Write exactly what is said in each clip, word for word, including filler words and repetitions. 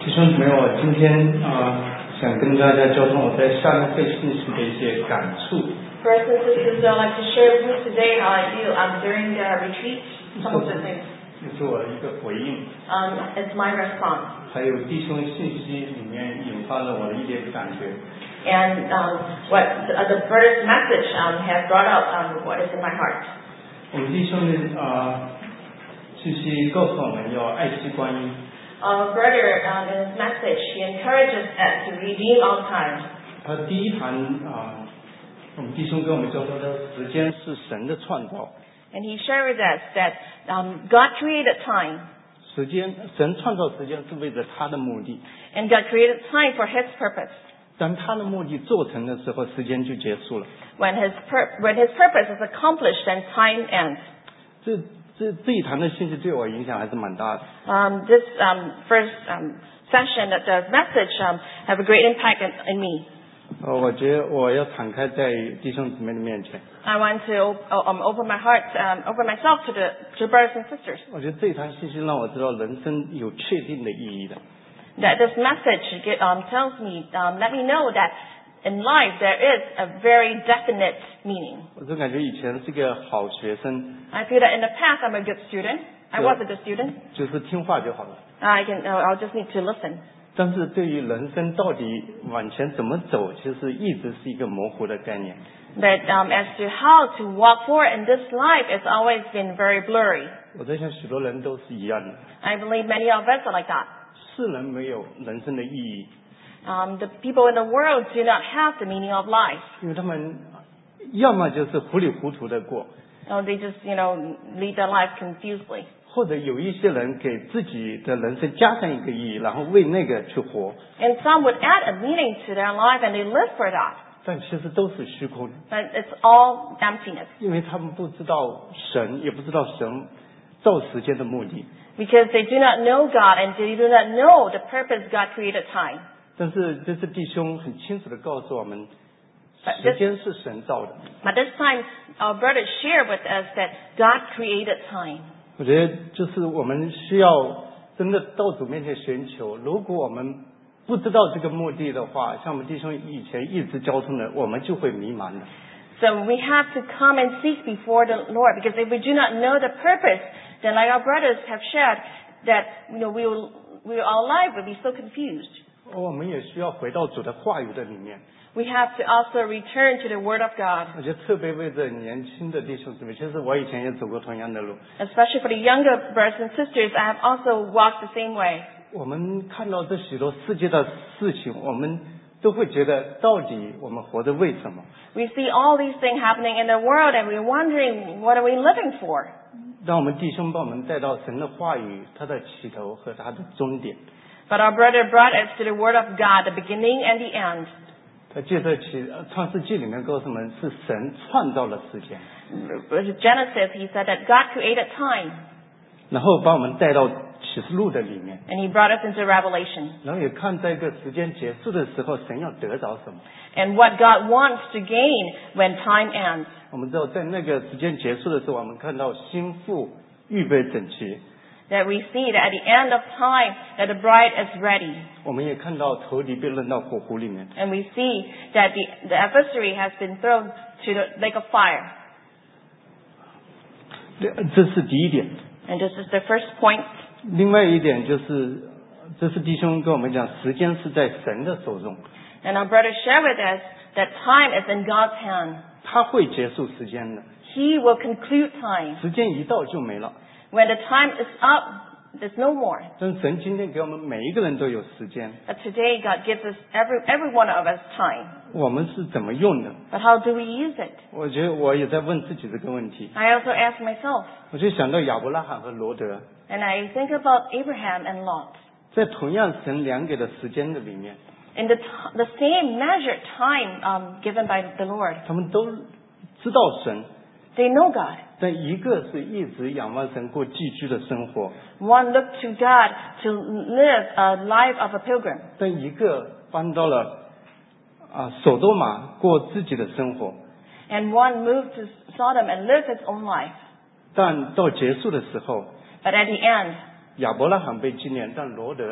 弟兄姊妹，我今天啊、呃、想跟大家交通我在夏令会信息的一些感触。 Brothers and sisters, I'd like to share with you today how I feel um, during the retreat, some of the things. 这是我的一个回应。 Um, it's my response. 还有弟兄信息里面引发了我的一点感觉。 And um, what the, uh, the brother's message um, has brought out um, what is in my heart. 我们弟兄的啊信息告诉我们要爱惜观音。 Our brother um, in his message, he encourages us to redeem our time. 他第一堂啊，我们弟兄跟我们交通的时间是神的创造。 And he shared with us that um, God created time. 时间，神创造时间是为了他的目的。 And God created time for His purpose. 当他的目的做成的时候，时间就结束了。 When His pur- when His purpose is accomplished, then time ends. 这这这一堂的信息对我影响还是蛮大的。 Um, this um, first um, session, that the message um, have a great impact in, in me. 呃，我觉得我要敞开在弟兄姊妹的面前。 I want to um, open my heart, um, open myself to the to brothers and sisters. 我觉得这一堂信息让我知道人生有确定的意义的。 That this message get, um, tells me, um, let me know that in life there is a very definite meaning. 我就感觉以前是个好学生。 I feel that in the past I'm a good student. I was a good student. 就是听话就好了。 I can, I'll just need to listen. 但是对于人生到底往前怎么走，其实一直是一个模糊的概念。 But um, as to how to walk forward in this life, it's always been very blurry. 我在想，许多人都是一样的。 I believe many of us are like that. 世人没有人生的意义。 Um, the people in the world do not have the meaning of life. 因为他们要么就是糊里糊涂的过。 Or they just, you know, lead their life confusedly. 或者有一些人给自己的人生加上一个意义，然后为那个去活。 And some would add a meaning to their life and they live for that. 但其实都是虚空。 But it's all emptiness. 因为他们不知道神，也不知道神造时间的目的。 Because they do not know God and they do not know the purpose God created time. 但是这次弟兄很清楚地告诉我们， But 时 this, 间是神造的。 but this time, our brothers share with us that God created time. 我觉得就是我们需要真的到主面前寻求。如果我们不知道这个目的的话，像我们弟兄以前一直交通的，我们就会迷茫的。 So we have to come and seek before the Lord, because if we do not know the purpose, then like our brothers have shared, that you know we will, we our life will be so confused. 我们也需要回到主的话语的里面。 We have to also return to the Word of God. 我觉得特别为这年轻的弟兄姊妹，其实我以前也走过同样的路。 Especially for the younger brothers and sisters, I have also walked the same way. 我们看到这许多世界的事情，我们都会觉得，到底我们活着为什么？ We see all these things happening in the world, and we're wondering, what are we living for? 让我们弟兄把我们带到神的话语，它的起头和它的终点。 But our brother brought us to the Word of God, the beginning and the end. 他借着起创世纪里面告诉我们，是神创造了时间。 Genesis, he said that God created time. 然后把我们带到启示录的里面。 And he brought us into Revelation. 然后也看在一个时间结束的时候，神要得着什么。 And what God wants to gain when time ends. 我们知道，在那个时间结束的时候，我们看到新妇预备整齐。 That we see that at the end of time, that the bride is ready. 我们也看到仇敌被扔到火湖里面。 And we see that the, the adversary has been thrown to the lake of fire. 这是第一点。 And this is the first point. 另外一点就是，这是弟兄跟我们讲，时间是在神的手中。 And our brother shared with us that time is in God's hand. 他会结束时间的。 He will conclude time. 时间一到就没了。 When the time is up, there's no more. 但神今天给我们每一个人都有时间。 But today God gives us, every, every one of us, time. 我们是怎么用的？ But how do we use it? 我觉得我也在问自己这个问题。 I also ask myself. 我就想到亚伯拉罕和罗德， And I think about Abraham and Lot. 在同样神量给的时间的里面， In the, t- the same measured time um, given by the Lord. 他们都知道神， They know God. 但一个是一直仰望神过寄居的生活， One looked to God to live a life of a pilgrim. 但一个搬到了啊索多玛过自己的生活。 And one moved to Sodom and lived his own life. 但到结束的时候， But at the end, 亚伯拉罕被纪念，但罗德是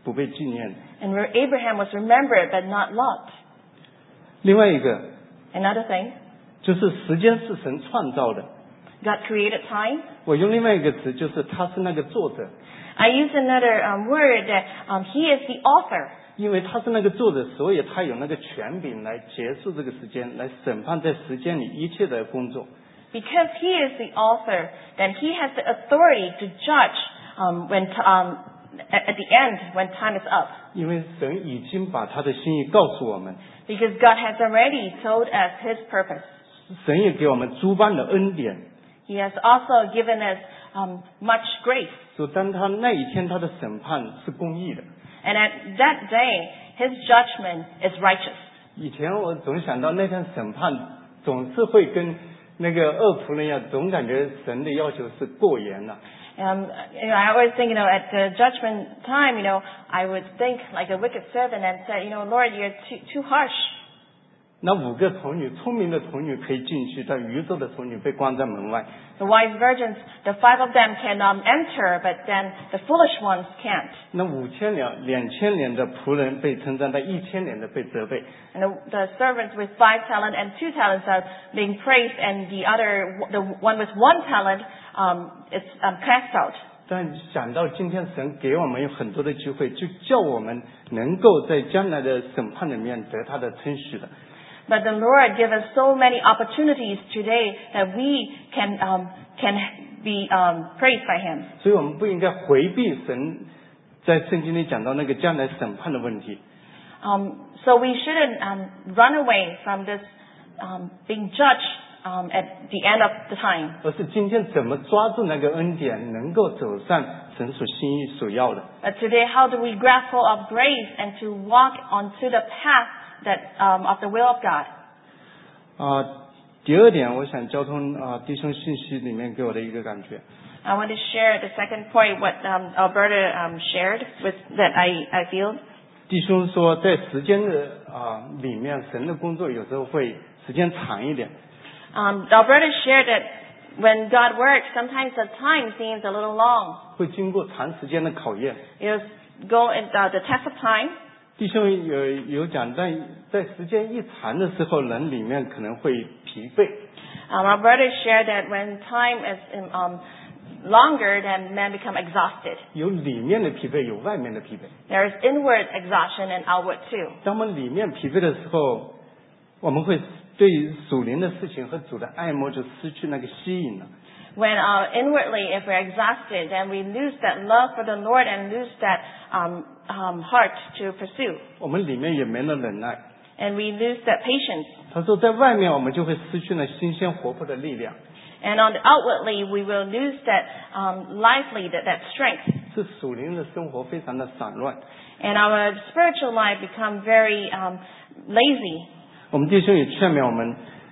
不被纪念的。 And where Abraham was remembered but not Lot. 另外一个 Another thing, 就是时间是神创造的。 God created time. 我用另外一个词，就是他是那个作者。 I use another um, word that um, he is the author. 因为他是那个作者，所以他有那个权柄来结束这个时间，来审判在时间里一切的工作。 Because he is the author, then he has the authority to judge um, when t- um, at the end when time is up. 因为神已经把他的心意告诉我们， Because God has already told us his purpose. 神也给我们诸般的恩典。 He has also given us um, much grace. 所以当他那一天他的审判是公义的。 And at that day, his judgment is righteous. 以前我总想到那天审判总是会跟那个恶仆人一样，总感觉神的要求是过严了。 Um, you know, I always think, you know, at the judgment time, you know, I would think like a wicked servant and say, you know, Lord, you're too, too harsh. 那五个童女，聪明的童女可以进去，但愚拙的童女被关在门外。 The wise virgins, the five of them can um, enter, but then the foolish ones can't. 那五千两、两千年的仆人被称赞，但一千年的被责备。 And the, the servants with five talent and two talents are being praised, and the other, the one with one talent, um, is um, cast out. 但想到今天神给我们有很多的机会，就叫我们能够在将来的审判里面得他的称许的。 But the Lord gives us so many opportunities today that we can um, can be um, praised by Him. 所以我们不应该回避神在圣经里讲到那个将来审判的问题。 Um, so we shouldn't um, run away from this um, being judged um, at the end of the time. 而是今天怎么抓住那个恩典，能够走上神所心意所要的。 But today, how do we grasp hold of grace and to walk onto the path that um, of the will of God? 啊、第二点，我想交通啊、弟兄信息里面给我的一个感觉， I want to share the second point what um, Alberta um, shared with that I, I feel. 弟兄说，在时间的啊、里面，神的工作有时候会时间长一点。 Um, Alberta shared that when God works, sometimes the time seems a little long. 会经过长时间的考验。 You go in uh, the test of time. 弟兄有有讲，但在时间一长的时候，人里面可能会疲惫。 Um, Alberta shared that when time is um, longer, then men become exhausted. 有里面的疲惫，有外面的疲惫。 There is inward exhaustion and outward too. 当我们里面疲惫的时候，我们会对属灵的事情和主的爱慕就失去那个吸引了。 When uh, inwardly, if we're exhausted, then we lose that love for the Lord and lose that um, um, heart to pursue. 我们里面也没了忍耐。 And we lose that patience. 他说，在外面我们就会失去那新鲜活泼的力量， And on the outwardly, we will lose that um, lively, that, that strength. 是属灵的生活非常的散乱。 And our spiritual life become very um, lazy. 我们弟兄也劝勉我们，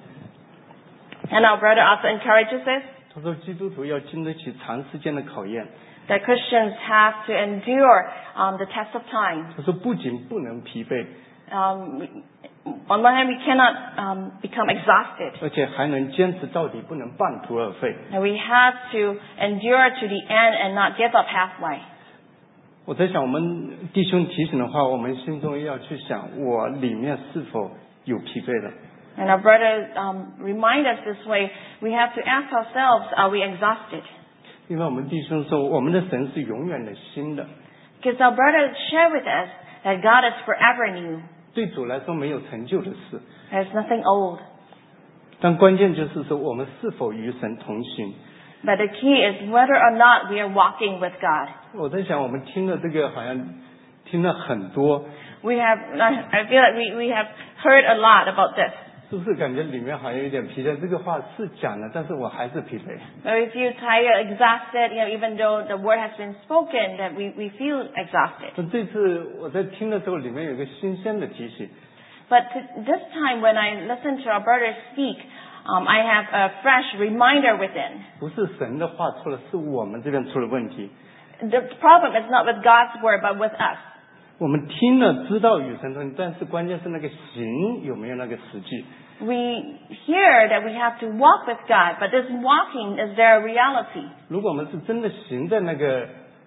And our brother also encourages us 他说基督徒要经得起长时间的考验。 that Christians have to endure um, the test of time. 他说不仅不能疲惫， Um, we- on one hand, we cannot um, become exhausted. 而且还能坚持到底，不能半途而废。 And we have to endure to the end and not give up halfway. 我在想，我们弟兄提醒的话，我们心中要去想，我里面是否有疲惫了？ And our brother um, remind us this way, we have to ask ourselves, are we exhausted? 因为我们弟兄说，我们的神是永远的新的， Because our brother shared with us that God is forever new. 对主来说没有成就的事。 There's nothing old. 但关键就是说，我们是否与神同行？ But the key is whether or not we are walking with God. 我在想，我们听了这个，好像听了很多， We have, I feel like we, we have heard a lot about this. 是不是感觉里面好像有点疲惫？这个话是讲了，但是我还是疲惫。 But we feel tired, exhausted, you know, even though the word has been spoken, that we, we feel exhausted. 那这次我在听的时候，里面有一个新鲜的提醒， But to, this time when I listen to our brother speak, um, I have a fresh reminder within. 不是神的话错了，是我们这边出了问题。 The problem is not with God's word, but with us. 我们听了知道与神同行，但是关键是那个行有没有那个实际。 We hear that we have to walk with God, but this walking, is there a reality? 如果我们是真的行在那个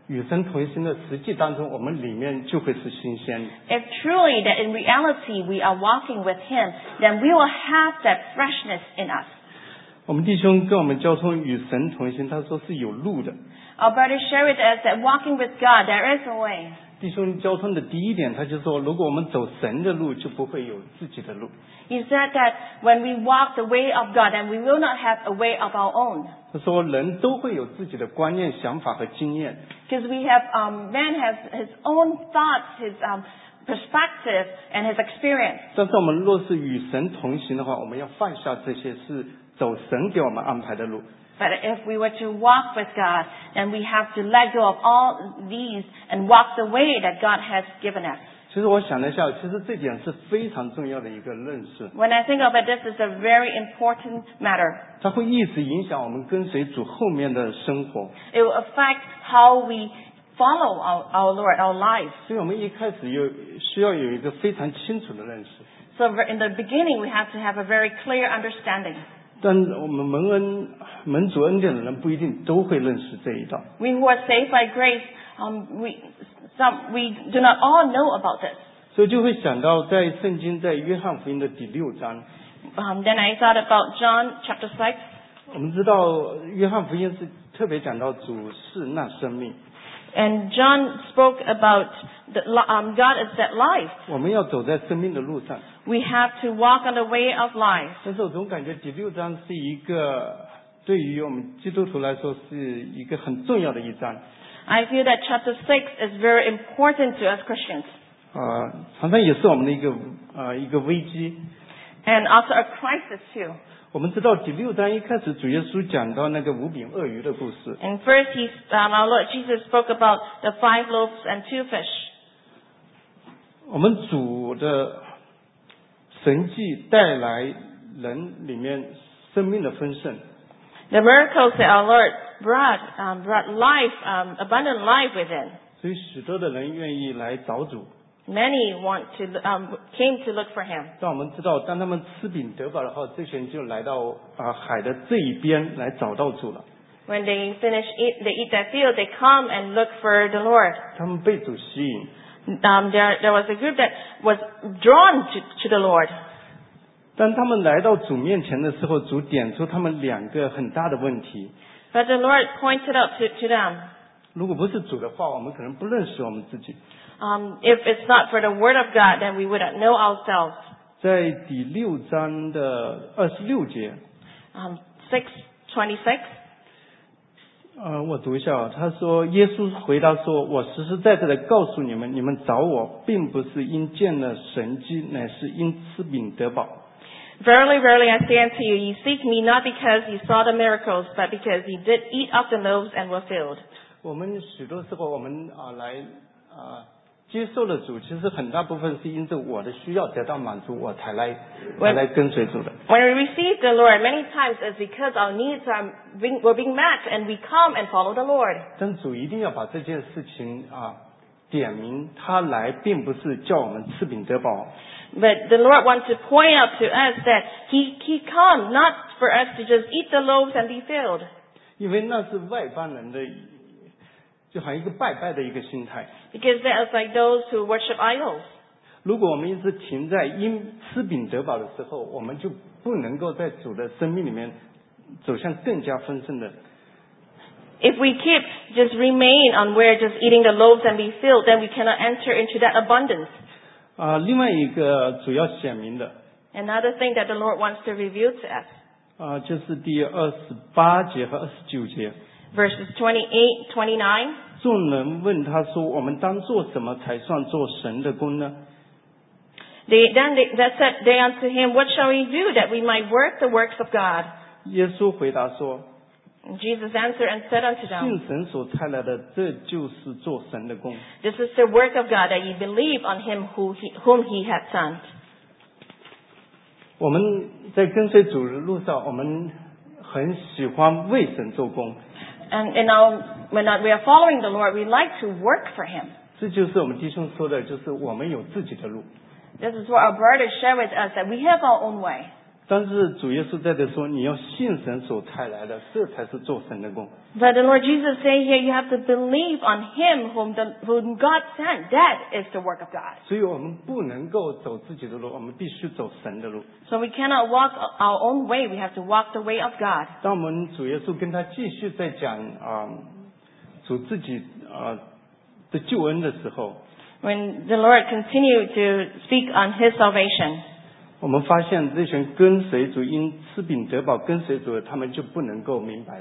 与神同行的实际当中，我们里面就会是新鲜的。 If truly that in reality we are walking with Him, then we will have that freshness in us. 我们弟兄跟我们交通与神同行，他说是有路的。 Our brothers share with us that walking with God, there is a way. 弟兄交通的第一点，他就说，如果我们走神的路，就不会有自己的路。 He said that when we walk the way of God, then we will not have a way of our own. 他说，人都会有自己的观念、想法和经验。 Because we have, um, man has his own thoughts, his um, perspective, and his experience. 但是我们若是与神同行的话，我们要放下这些，是走神给我们安排的路。 But if we were to walk with God, then we have to let go of all these and walk the way that God has given us. 其实我想了一下，其实这点是非常重要的一个认识， When I think of it, this is a very important matter. 它会一直影响我们跟随主后面的生活。 It will affect how we follow our, our Lord, our lives. 所以我们一开始有需要有一个非常清楚的认识。 So in the beginning, we have to have a very clear understanding. 但我们蒙恩蒙主恩典的人不一定都会认识这一道。 We who are saved by grace, um, we, some, we do not all know about this. 所以就会想到在圣经在约翰福音的第六章， Um, then I thought about John chapter six. 我们知道约翰福音是特别讲到主是那生命， And John spoke about the, um, God is that life. 我们要走在生命的路上。 We have to walk on the way of life. 但是我总感觉第六章是一个对于我们基督徒来说是一个很重要的一章。 I feel that chapter six is very important to us Christians. 呃，常常也是我们的一个呃一个危机。 And also a crisis too. 我们知道第六章一开始主耶稣讲到那个五饼二鱼的故事， And first, he's, um, our Lord Jesus spoke about the five loaves and two fish. 我们主的神迹带来人里面生命的丰盛， The miracles that our Lord brought, um, brought life, um, abundant life within. 所以许多的人愿意来找主。 Many want to, um, came to look for Him. 但我们知道，当他们吃饼得饱的话，这些人就来到啊、海的这一边来找到主了。 When they finish eat, they eat that field, they come and look for the Lord. 他们被主吸引， Um, there, there was a group that was drawn to, to the Lord. 当他们来到主面前的时候，主点出他们两个很大的问题。 But the Lord pointed out to, to them, 如果不是主的话，我们可能不认识我们自己。 um, if it's not for the Word of God, then we would not know ourselves. 在第六章的二十六节， Um, six twenty-six. 呃，我读一下啊，他说：“耶稣回答说，我实实在在的告诉你们，你们找我，并不是因见了神迹，乃是因吃饼得饱。 Verily, verily, I say unto you, ye seek me not because ye saw the miracles, but because ye did eat of the loaves and were filled. ” 我们许多时候，我们啊、来啊、接受了主，其实很大部分是因着我的需要得到满足，我才来才来跟随主的。 When we receive the Lord, many times it's because our needs are being, were being met, and we come and follow the Lord. 但主一定要把这件事情啊点明，他来并不是叫我们吃饼得饱。 But the Lord wants to point out to us that He He come not for us to just eat the loaves and be filled. 因为那是外邦人的，就好像一个拜拜的一个心态。 Because they are like those who worship idols. 如果我们一直停在因吃饼得饱的时候，我们就不能够在主的生命里面走向更加丰盛的。 If we keep just remain on where just eating the loaves and be filled, then we cannot enter into that abundance. 啊、另外一个主要显明的， Another thing that the Lord wants to reveal to us. 啊、就是第二十八节和二十九节。 Verses twenty-eight, twenty-nine. 众人问他说：“我们当做什么才算做神的工呢？” They, then they, that said they unto him, What shall we do that we might work the works of God? 耶稣回答说 And Jesus answered and said unto：“ them, 信神所差来的，这就是做神的工。 This is the work of God, that ye believe on him who he, whom he hath sent. ” 我们在跟随主的路上，我们很喜欢为神做工， And in our, when we are following the Lord, we like to work for him. 这就是我们弟兄说的，就是我们有自己的路。 This is what our brothers share with us, that we have our own way. 但是主耶稣在这说，你要信神所差来的，这才是做神的工。 But the Lord Jesus say here, you have to believe on Him whom the whom God sent. That is the work of God. 所以我们不能够走自己的路，我们必须走神的路。 So we cannot walk our own way. We have to walk the way of God. 当我们主耶稣跟他继续在讲啊、呃，主自己啊、呃、的救恩的时候， When the Lord continued to speak on His salvation, 我们发现这群跟随主因吃饼得饱跟随主的，他们就不能够明白了。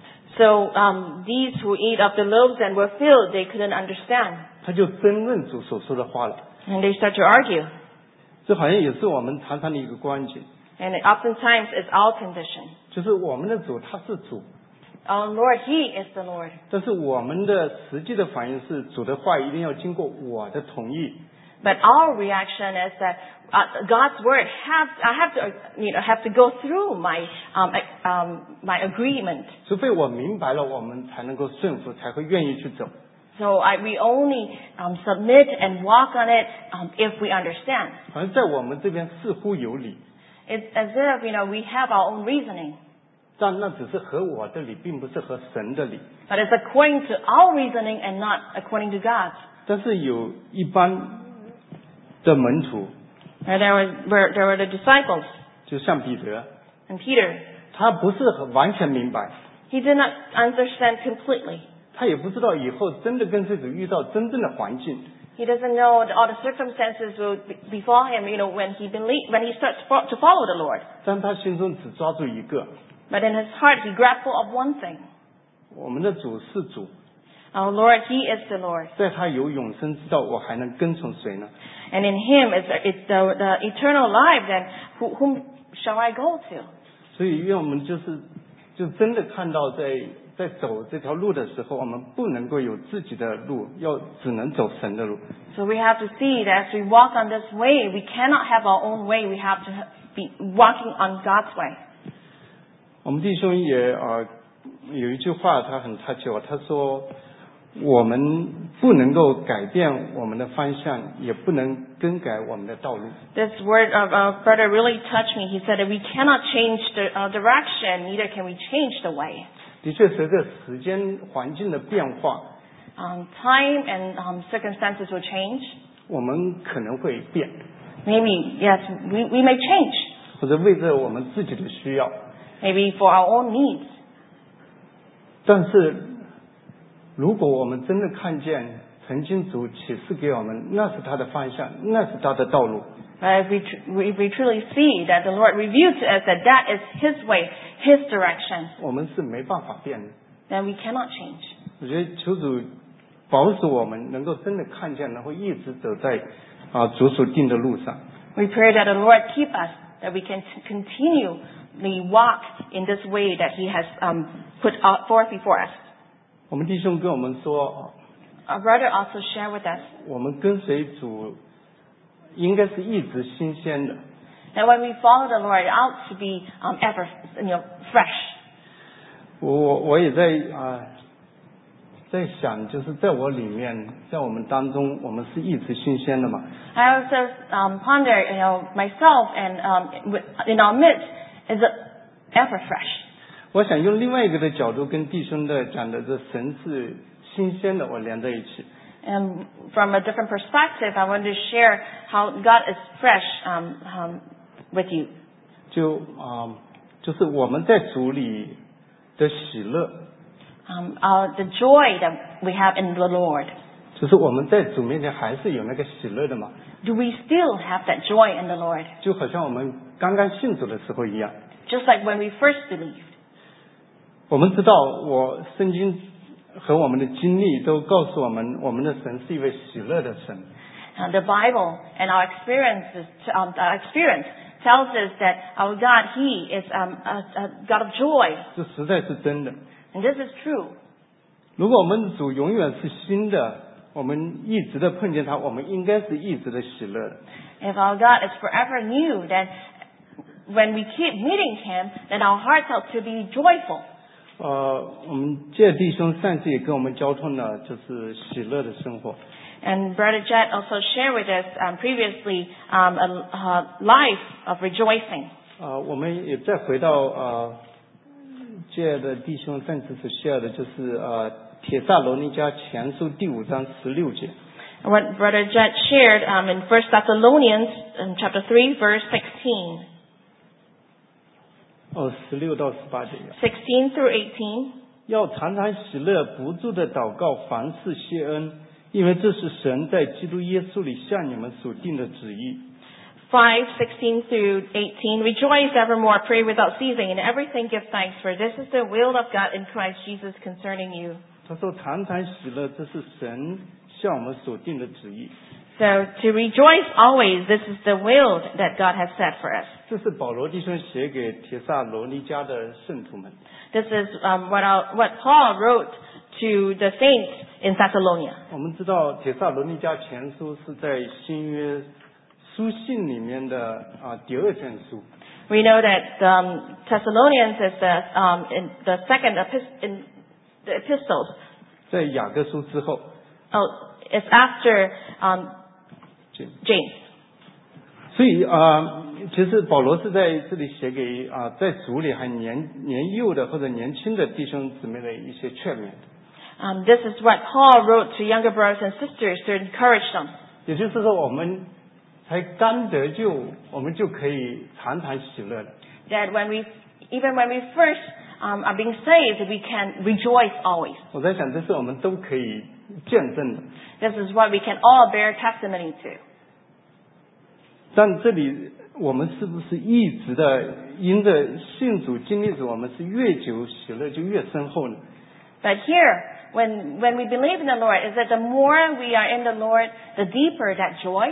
so um, these who ate of the loaves and were filled, they couldn't understand. 他就争论主所说的话了。 And they start to argue. 这好像也是我们常常的一个光景， And it oftentimes is our condition. 就是我们的主他是主， Our Lord, He is the Lord. 但是我们的实际的反应是主的话一定要经过我的同意。 But our reaction is that uh, God's word have I have to you know have to go through my um, um, my agreement. 除非我明白了，我们才能够顺服，才会愿意去走。 So I, we only um, submit and walk on it um, if we understand. 好像在我们这边似乎有理， It's as if you know we have our own reasoning, 但那只是合我的理，并不是合神的理。 but it's according to our reasoning and not according to God's. 但是有一般的门徒， And there were, were there were the disciples 就像彼得， and Peter. 他不是很完全明白， He did not understand completely. 他也不知道以后真的跟随主遇到真正的环境， He doesn't know that all the circumstances will be- befall him, you know, when he believe, when he starts fo- to follow the Lord. 但他心中只抓住一个， But in his heart, he grabbed hold of one thing. 我们的主是主， Our Lord, He is the Lord. 在他有永生之道，我还能跟从谁呢？ And in Him is the, it's the, the eternal life, then who, whom shall I go to? 所以愿我们就是就真的看到在在走这条路的时候，我们不能够有自己的路，要只能走神的路。 So we have to see that as we walk on this way, we cannot have our own way. We have to be walking on God's way. 我们弟兄也呃有一句话他很 touch 我，他说我们不能够改变我们的方向，也不能更改我们的道路。 This word of our brother really touched me. He said that we cannot change the uh, direction, neither can we change the way. 的确，随着时间环境的变化， Um, time and um, circumstances will change. 我们可能会变， Maybe, yes, we, we may change. 或者为着我们自己的需要。 Maybe for our own needs. 但是，如果我们真的看见曾经主启示给我们，那是他的方向，那是他的道路。 But if we, tr- if we truly see that the Lord revealed to us that that is His way, His direction, 我们是没办法变的。 then we cannot change. 我觉得求主保守我们，能够真的看见，然后一直走在啊主所定的路上。 We pray that the Lord keep us, that we can t- continually walk in this way that He has um, put out forth before us. 我们弟兄跟我们说， Our brother also shared with us 我们跟随主应该是一直新鲜的。 that when we follow the Lord, it ought to be um, ever, you know, fresh. 我我我也在啊、在想，就是在我里面，在我们当中，我们是一直新鲜的嘛。 I also um, ponder, you know, myself and um, with- in our midst is it ever fresh. 我想用另外一个的角度跟弟兄的讲的，这神是新鲜的，我连在一起。 And from a different perspective, I want to share how God is fresh um, um, with you. 就啊、就是我们在主里的喜乐， Um, uh, the joy that we have in the Lord. 就是我们在主面前还是有那个喜乐的嘛， Do we still have that joy in the Lord? 就好像我们刚刚信主的时候一样。 Just like when we first believed. 我们知道，我圣经和我们的经历都告诉我们，我们的神是一位喜乐的神。 Uh, the Bible and our experiences, um, our experience tells us that our God, He is um, a, a God of joy. 这实在是真的。 And this is true. 如果我们的主永远是新的，我们一直的碰见他，我们应该是一直的喜乐的。 If our God is forever new, then when we keep meeting Him, then our hearts ought to be joyful. 呃，我们这弟兄上次也跟我们交通了，就是喜乐的生活。 And Brother Jet also shared with us um, previously um, a, a life of rejoicing. 呃，我们也再回到呃，接着的弟兄上次所 share 的就是呃，帖撒罗尼迦前书第五章十六节。 What Brother Jed shared um, in First Thessalonians in chapter three, verse sixteen. 哦，十六到十八节。 Sixteen through eighteen. 要常常喜乐，不住的祷告，凡事谢恩，因为这是神在基督耶稣里向你们所定的旨意。 Five, sixteen through eighteen. Rejoice evermore, pray without ceasing, in everything give thanks, for this is the will of God in Christ Jesus concerning you. 他说常常喜乐，这是神向我们所定的旨意。 So to rejoice always, this is the will that God has set for us. 这是保罗弟兄写给帖撒罗尼迦的圣徒们。 This is um, what, our, what Paul wrote to the saints in Thessalonica. 我们知道帖撒罗尼迦前书是在新约书信里面的啊第二卷书。 We know that um, Thessalonians is the, um, in the second epist- in the epistles. 在雅各书之后。 Oh, it's after um, James. 所以啊，其实保罗是在这里写给啊，在主里还年年幼的或者年轻的弟兄姊妹的一些劝勉。 Um, this is what Paul wrote to younger brothers and sisters to encourage them. 也就是说，我们才刚得救，我们就可以常常喜乐了。 That when we, even when we first um, are being saved, we can rejoice always. 我在想，这是我们都可以见证的。 This is what we can all bear testimony to. 但这里我们是不是一直的因着信主经历主，我们是越久喜乐就越深厚呢？ But here, when when we believe in the Lord, is that the more we are in the Lord, the deeper that joy.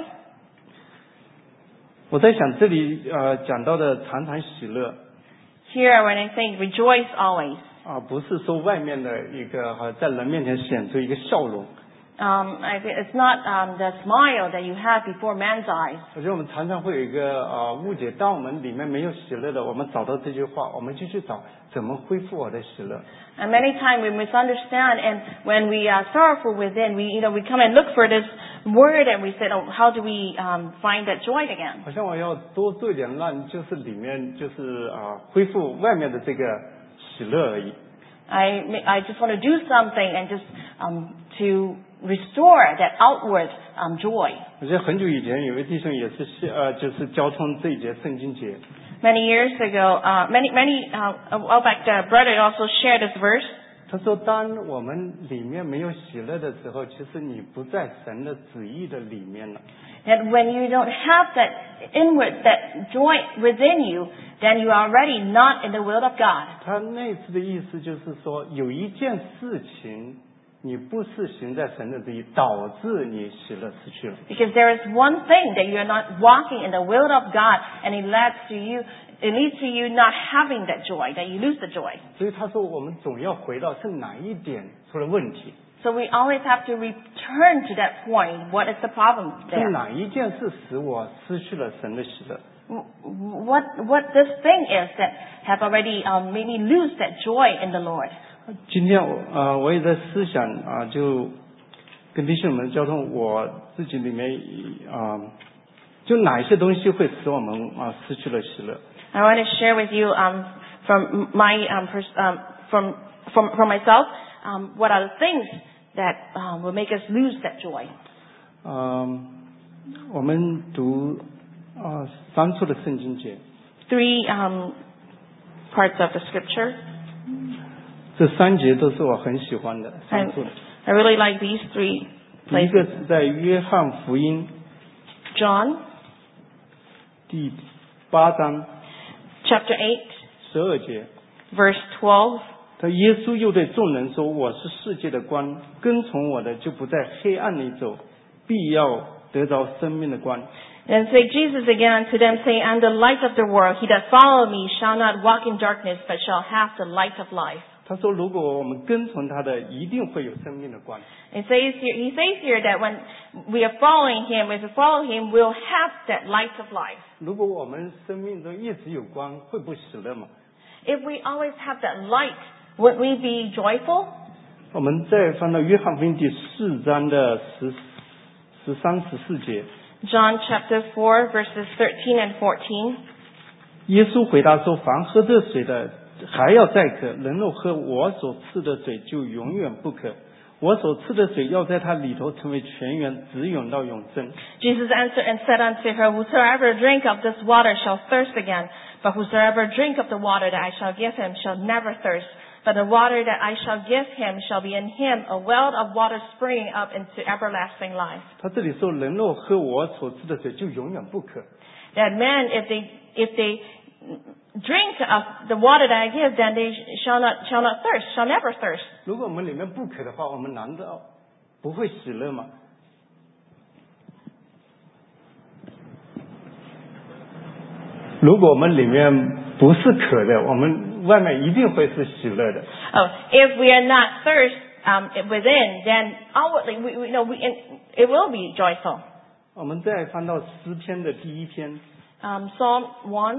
我在想这里呃讲到的常常喜乐。 Here, when I think rejoice always. 啊，不是说外面的一个哈，在人面前显出一个笑容。 Um, I think it's not um, the smile that you have before man's eyes. 我觉得我们常常会有一个啊误解，当我们里面没有喜乐的，我们找到这句话，我们就去找怎么恢复我的喜乐。 And many times we misunderstand, and when we are sorrowful within, we you know we come and look for this word, and we say, oh, how do we um, find that joy again? 好像我要多做一点，让就是里面就是啊恢复外面的这个喜乐而已。 I I just want to do something and just um, to restore that outward um, joy. 我觉得很久以前有位弟兄也是呃就是交通这一节圣经节。 Many years ago, uh, many many uh, a while back, the brother also shared this verse. 他说，当我们里面没有喜乐的时候，其实你不在神的旨意的里面了。 That when you don't have that inward, that joy within you, then you are already not in the will of God. 他那次的意思就是说，有一件事情你不是行在神的旨意，导致你喜乐失去了。 Because there is one thing that you are not walking in the will of God, and it leads to you, it leads to you not having that joy, that you lose the joy. 所以他说，我们总要回到是哪一点出了问题。 So we always have to return to that point. What is the problem 是 there? 哪一件事使我失去了神的喜乐？ What what this thing is that have already um, made me lose that joy in the Lord? 今天我呃我也在思想啊，就跟弟兄们交通，我自己里面啊，就哪一些东西会使我们啊失去了喜乐？ I want to share with you um, from my um, pers- um, from from from myself um, what are the things that um, will make us lose that joy. 嗯，我们读啊三处的圣经节， Three um, parts of the scripture. 这三节都是我很喜欢的 I, 三处的。 I really like these three 第一个 places. 是在约翰福音 John 第八章 chapter eight, 十二节， verse twelve. 他耶稣又对众人说：“我是世界的光，跟从我的就不在黑暗里走，必要得着生命的光。” And say Jesus again unto them, saying, I am the light of the world. He that follow me shall not walk in darkness, but shall have the light of life. 他说：“如果我们跟从他的，一定会有生命的光。” It says here, he says here that when we are following him, if we follow him, we'll have that light of life. 如果我们生命中一直有光，会不喜乐吗？ If we always have that light, would we be joyful? 我们再翻到约翰福音第四章的十十三十四节， John chapter four, verses thirteen and fourteen. 耶稣回答说：凡喝这水的还要再渴，人若喝我所赐的水就永远不渴，我所赐的水要在他里头成为泉源，直涌到永生。 Jesus answered and said unto her, Whosoever drink of this water shall thirst again, but whosoever drink of the water that I shall give him shall never thirst. But the water that I shall give him shall be in him a well of water springing up into everlasting life. 他这里说，人若喝我所赐的水就永远不渴。 That men, if they if they drink of the water that I give, then they shall not shall not thirst, shall never thirst. 如果我们里面不渴的话，我们难道不会喜乐吗？如果我们里面不是渴的，我们外面一定会是喜乐的。 Oh, if we are not thirst um, within, then outwardly we, we, no, we, it will be joyful. 我们再翻到诗篇的第一篇， Um, Psalm one,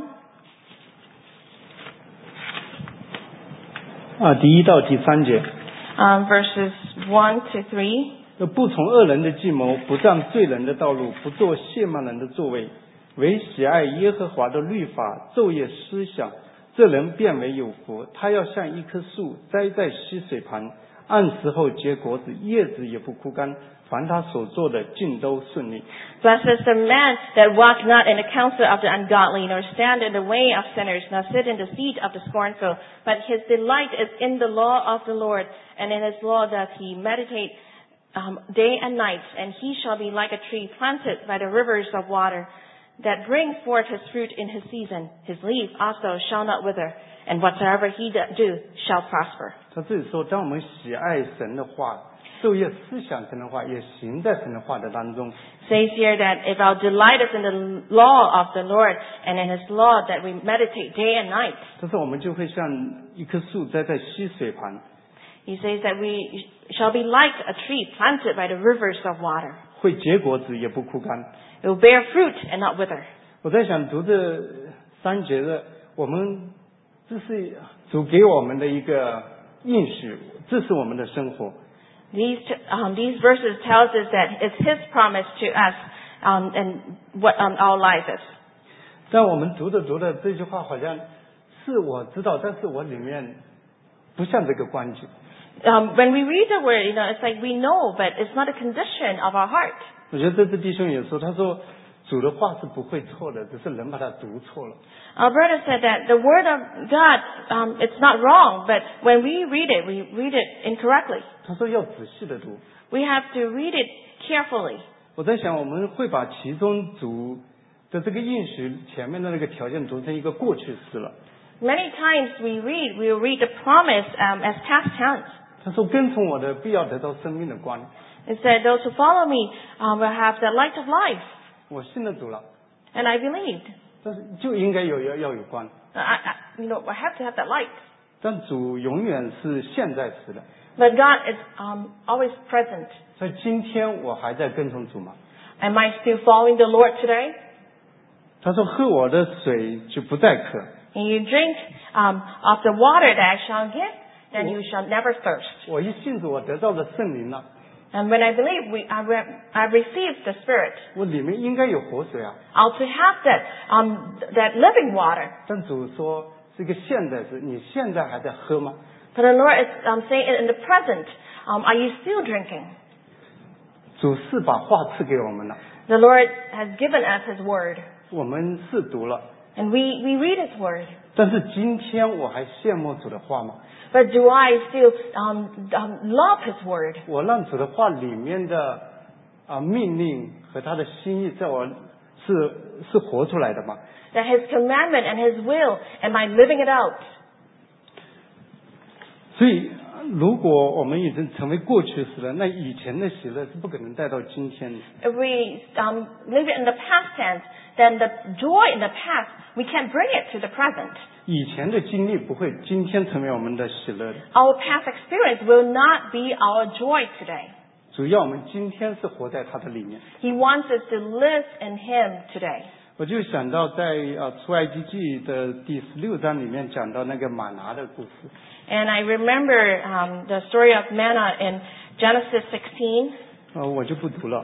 啊，第一到第三节， um, verses one to three. 不从恶人的计谋，不占罪人的道路，不做亵慢人的座位，唯喜爱耶和华的律法，昼夜思想，这人变为有福。他要像一棵树栽在溪水旁，按时候结果子，叶子也不枯干，凡他所做的尽都顺利。 Blessed is the man that walk not in the counsel of the ungodly, nor stand in the way of sinners, nor sit in the seat of the scornful. But his delight is in the law of the Lord, and in his law doth he meditate um, day and night. And he shall be like a tree planted by the rivers of water, that bring forth his fruit in his season. His leaf also shall not wither, and whatsoever he do shall prosper. 他这里说，当我们喜爱神的话，昼夜思想神的话，也行在神的话的当中。 Says here that if our delight is in the law of the Lord, and in his law that we meditate day and night. 但是我们就会像一棵树栽在溪水旁， He says that we shall be like a tree planted by the rivers of water. 会结果子也不枯干。 It will bear fruit and not wither. 我在想读这三节的，我们这是主给我们的一个应许，这是我们的生活。 These um, these verses tells us that it's His promise to us um, and what um, our life is. 但我们读着读着这句话，好像是我知道，但是我里面不像这个关系。 Um, when we read the word, you know, it's like we know, but it's not a condition of our heart. 我觉得这次弟兄也说，他说主的话是不会错的，只是人把它读错了。 Our brother said that the word of God, um, it's not wrong, but when we read it, we read it incorrectly. 他说要仔细的读。 We have to read it carefully. 我在想，我们会把其中主的这个应许前面的那个条件读成一个过去式了。 Many times we read, we will read the promise um, as past tense. 他说跟从我的必要得到生命的光。 It said, those who follow me um, will have the light of life. 我信了主了， And I believed. 但是就应该有要要有光。 I, I, you know, I have to have that light. 但主永远是现在时的。 But God is um, always present. 在今天我还在跟从主吗？ Am I still following the Lord today? 他说喝我的水就不再渴。 And you drink um, of the water that I shall give, then you shall never thirst. 我一信主，我得到了圣灵了， And when I believe, we, I, re, I received the Spirit. 我里面应该有活水啊。 I'll to have that, um, that living water. 但主说是一个现在时，你现在还在喝吗？ But the Lord is um, saying in the present, um, are you still drinking? 主是把话赐给我们了， The Lord has given us His Word. 我们是读了， And we, we read His Word. 但是今天我还羡慕主的话吗？ But do I still um, um, love His Word? 我让主的话里面的啊命令和他的心意，在我是是活出来的吗？ That His commandment and His will, am I living it out? 所以，如果我们已经成为过去时了，那以前的喜乐是不可能带到今天的。 If we um, live it in the past tense, then the joy in the past, we can't bring it to the present. 以前的经历不会今天成为我们的喜乐的。 Our past experience will not be our joy today. 主要我们今天是活在他的里面。 He wants us to live in Him today. 我就想到在呃出埃及记的第十六章里面讲到那个玛拿的故事。 And I remember um, the story of manna in Genesis sixteen. 呃，我就不读了。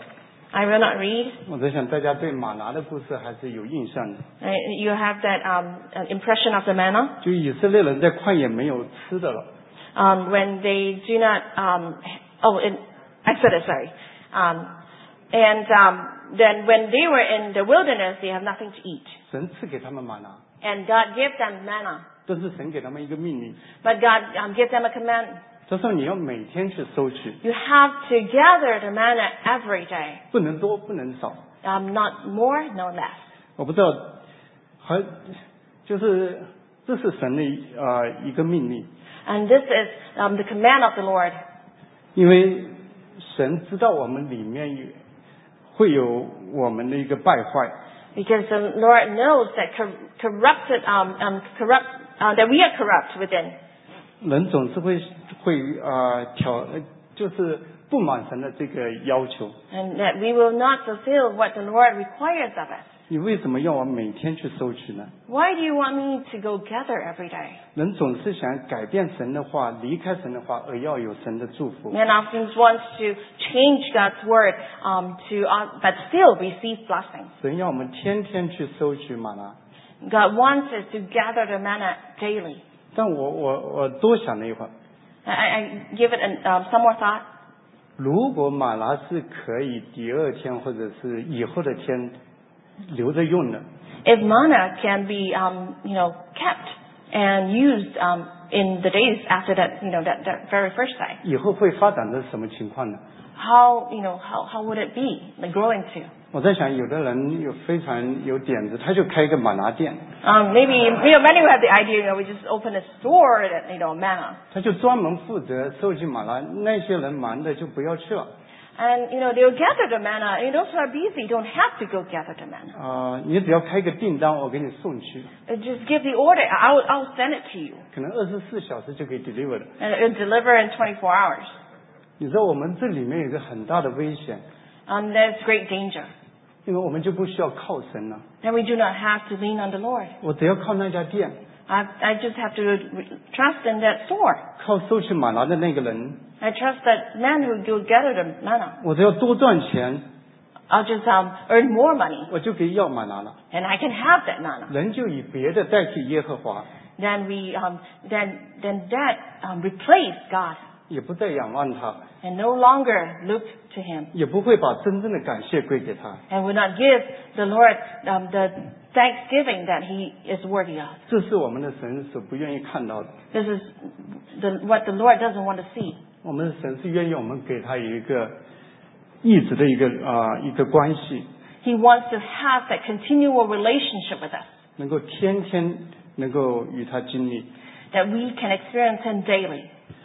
I will not read. 我在想大家对马拿的故事还是有印象的。 Uh, You have that um, uh, impression of the manna. 就以色列人在旷野没有吃的了， Um, when they do not, um, oh, in Exodus, sorry. Um, and um, then when they were in the wilderness, they have nothing to eat. 神赐给他们马拿， And God gave them manna. 但是神给他们一个命令， But God um, gave them a command. 他说你要每天去收取， You have to gather the manna every day. 不能多不能少。 Um, not more, no less. 我不知道，还就是这是神的呃一个命令， And this is um, the command of the Lord. 因为神知道我们里面有会有我们的一个败坏， Because the Lord knows that cor- corrupted, um, um, corrupt, uh, that we are corrupt within. 人总是会会呃挑，呃就是不满神的这个要求。 And that we will not fulfill what the Lord requires of us. 你为什么要我每天去收取呢？ Why do you want me to go gather every day? 人总是想改变神的话，离开神的话，而要有神的祝福。 Man often wants to change God's word, um, to, uh, but still receive blessings. 神要我们天天去收取玛拿。 God wants us to gather the manna daily. 但我我我多想了一会儿， I, I give it an, um, some more thought. 如果玛拿是可以第二天或者是以后的天留着用的， If manna can be, um, you know, kept and used um, in the days after that, you know, that, that very first day, 以后会发展的什么情况呢？ how, you know, how, how would it be, like growing to? 我在想，有的人有非常有点子，他就开一个玛拿店， Um, maybe, you know, many will have the idea, you know, we just open a store that, you know, manna. 他就专门负责收集玛拿，那些人忙的就不要去了。 And, you know, they'll gather the manna. And those who are busy don't have to go gather the manna. 啊、你只要开个订单，我给你送去， Uh, Just give the order. I'll, I'll send it to you. 可能二十四小时就可以 deliver 的。 And it'll deliver in twenty-four hours. 你知道我们这里面有一个很大的危险， Um, there's great danger. 因为我们就不需要靠神了， And we do not have to lean on the Lord. 我只要靠那家店， I, I just have to re- trust in that store. 靠收取玛拿的那个人， I trust that man who will gather the manna. 我只要多赚钱， I'll just um, earn more money. 我就可以要玛拿了。 And I can have that manna. 人就以别的代替耶和华， Then we, um, then, then that um, replace God 也不再仰望他， and no longer look to Him. 也不会把真正的感谢归给他。 And will not give the Lord um, the thanksgiving that He is worthy of. 这是我们的神所不愿意看到的。 This is the, what the Lord doesn't want to see. 我们的神是愿意我们给他有一个一直的一个啊、一个关系， He wants to have that continual relationship with us, 能够天天能够与他经历。 that we can experience Him daily.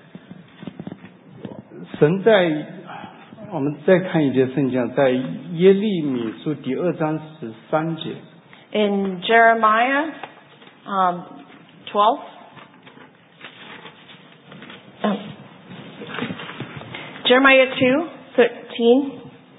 神在我们再看一节圣经，在耶利米书第二章十三节， In Jeremiah um, twelve, um, Jeremiah two thirteen,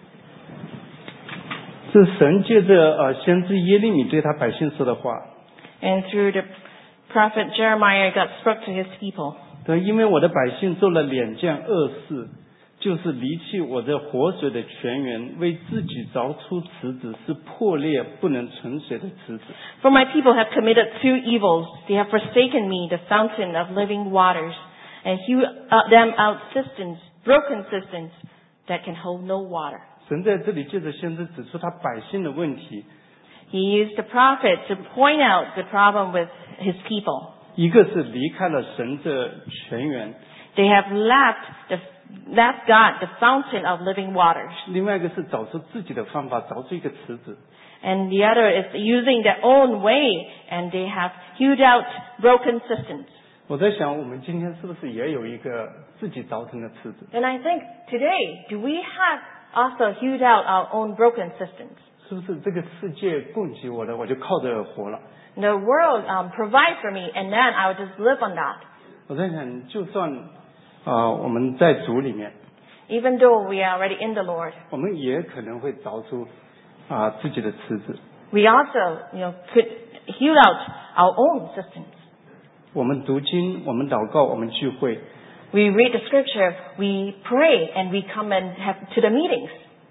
是神借着呃先知耶利米对他百姓说的话。 and through the prophet Jeremiah, God spoke to His people. 对，因为我的百姓做了两件恶事，就是离弃我这活水的泉源，为自己凿出池子，是破裂不能存水的池子。 For my people have committed two evils. They have forsaken me, the fountain of living waters, and hewed uh, them out cisterns, broken cisterns that can hold no water. 神在这里借着先知指出他百姓的问题， He used the prophet to point out the problem with His people. 一个是离开了神的泉源， They have left the left God, the fountain of living waters. 另外一个是找出自己的方法，凿出一个池子。 And the other is using their own way, and they have hewed out broken cisterns. 我在想，我们今天是不是也有一个自己凿成的池子？ And I think today, do we have also hewed out our own broken cisterns? 是不是这个世界供给我的，我就靠着活了？ The world um, provides for me, and then I will just live on that. 我在想，就算啊、呃我们在主里面， Even though we are already in the Lord, 我们也可能会凿出啊、自己的池子。 we also, you know, could hew out our own cisterns. 我们读经，我们祷告，我们聚会， We read the scripture, we pray, and we come and have to the meetings.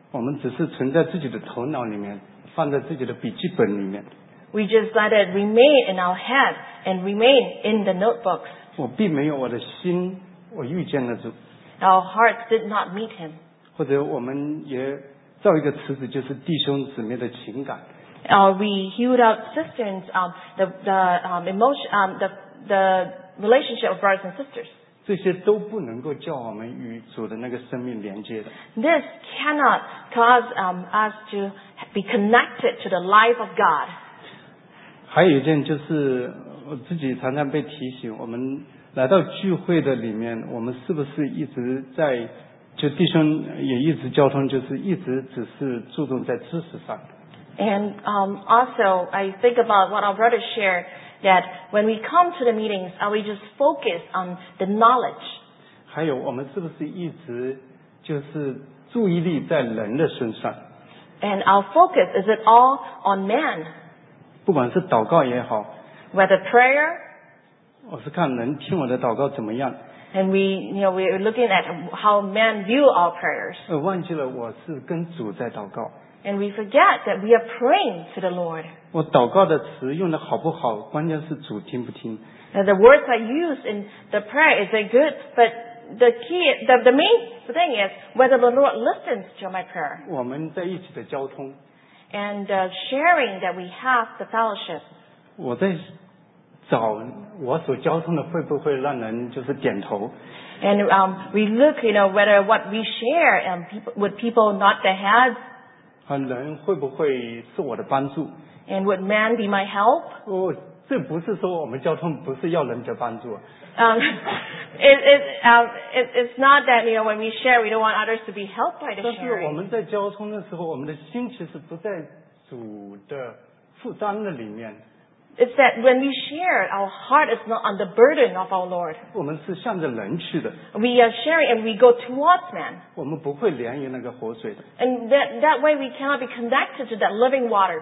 我们只是存在自己的头脑里面，放在自己的笔记本里面。 We just let it remain in our head and remain in the notebooks. 我并没有我的心，我遇见了主。 Our hearts did not meet him. 或者我们也造一个词子，就是弟兄姊妹的情感。 Or we hewed out cisterns, um, the the um, emotion, um, the the relationship of brothers and sisters. 这些都不能够叫我们与主的那个生命连接的。 This cannot cause um, us to be connected to the life of God. 还有一件就是我自己常常被提醒，我们来到聚会的里面，我们是不是一直在就弟兄也一直交通，就是一直只是注重在知识上。 And um, also, I think about what our brothers share, that when we come to the meetings, are we just focused on the knowledge? 还有我们是不是一直就是注意力在人的身上？ And our focus, is it all on man? 不管是祷告也好， Whether prayer, 我是看人听我的祷告怎么样， and we, you know, we're looking at how men view our prayers. 呃，忘记了我是跟主在祷告。 And we forget that we are praying to the Lord. 我祷告的词用的好不好，关键是主听不听。 Now, the words I use in the prayer, is they good? But the key, the, the main thing is whether the Lord listens to my prayer. 我们在一起的交通， And uh, sharing that we have the fellowship. 我在找我所交通的会不会让人就是点头。 And um, we look, you know, whether what we share, um, people, would people nod their heads? 啊，人会不会是我的帮助？ And would man be my help? 哦，这不是说我们交通不是要人的帮助。 Um, it, it, um, it, it's not that, you know, when we share, we don't want others to be helped by the 但是我 sharing. 们在交通的时候，我们的心其实不在主的负担的里面， It's that when we share, our heart is not on the burden of our Lord. 我们是向着人去的， We are sharing and we go towards man. 我们不会连于那个活水的。 And that, that way we cannot be connected to that living waters.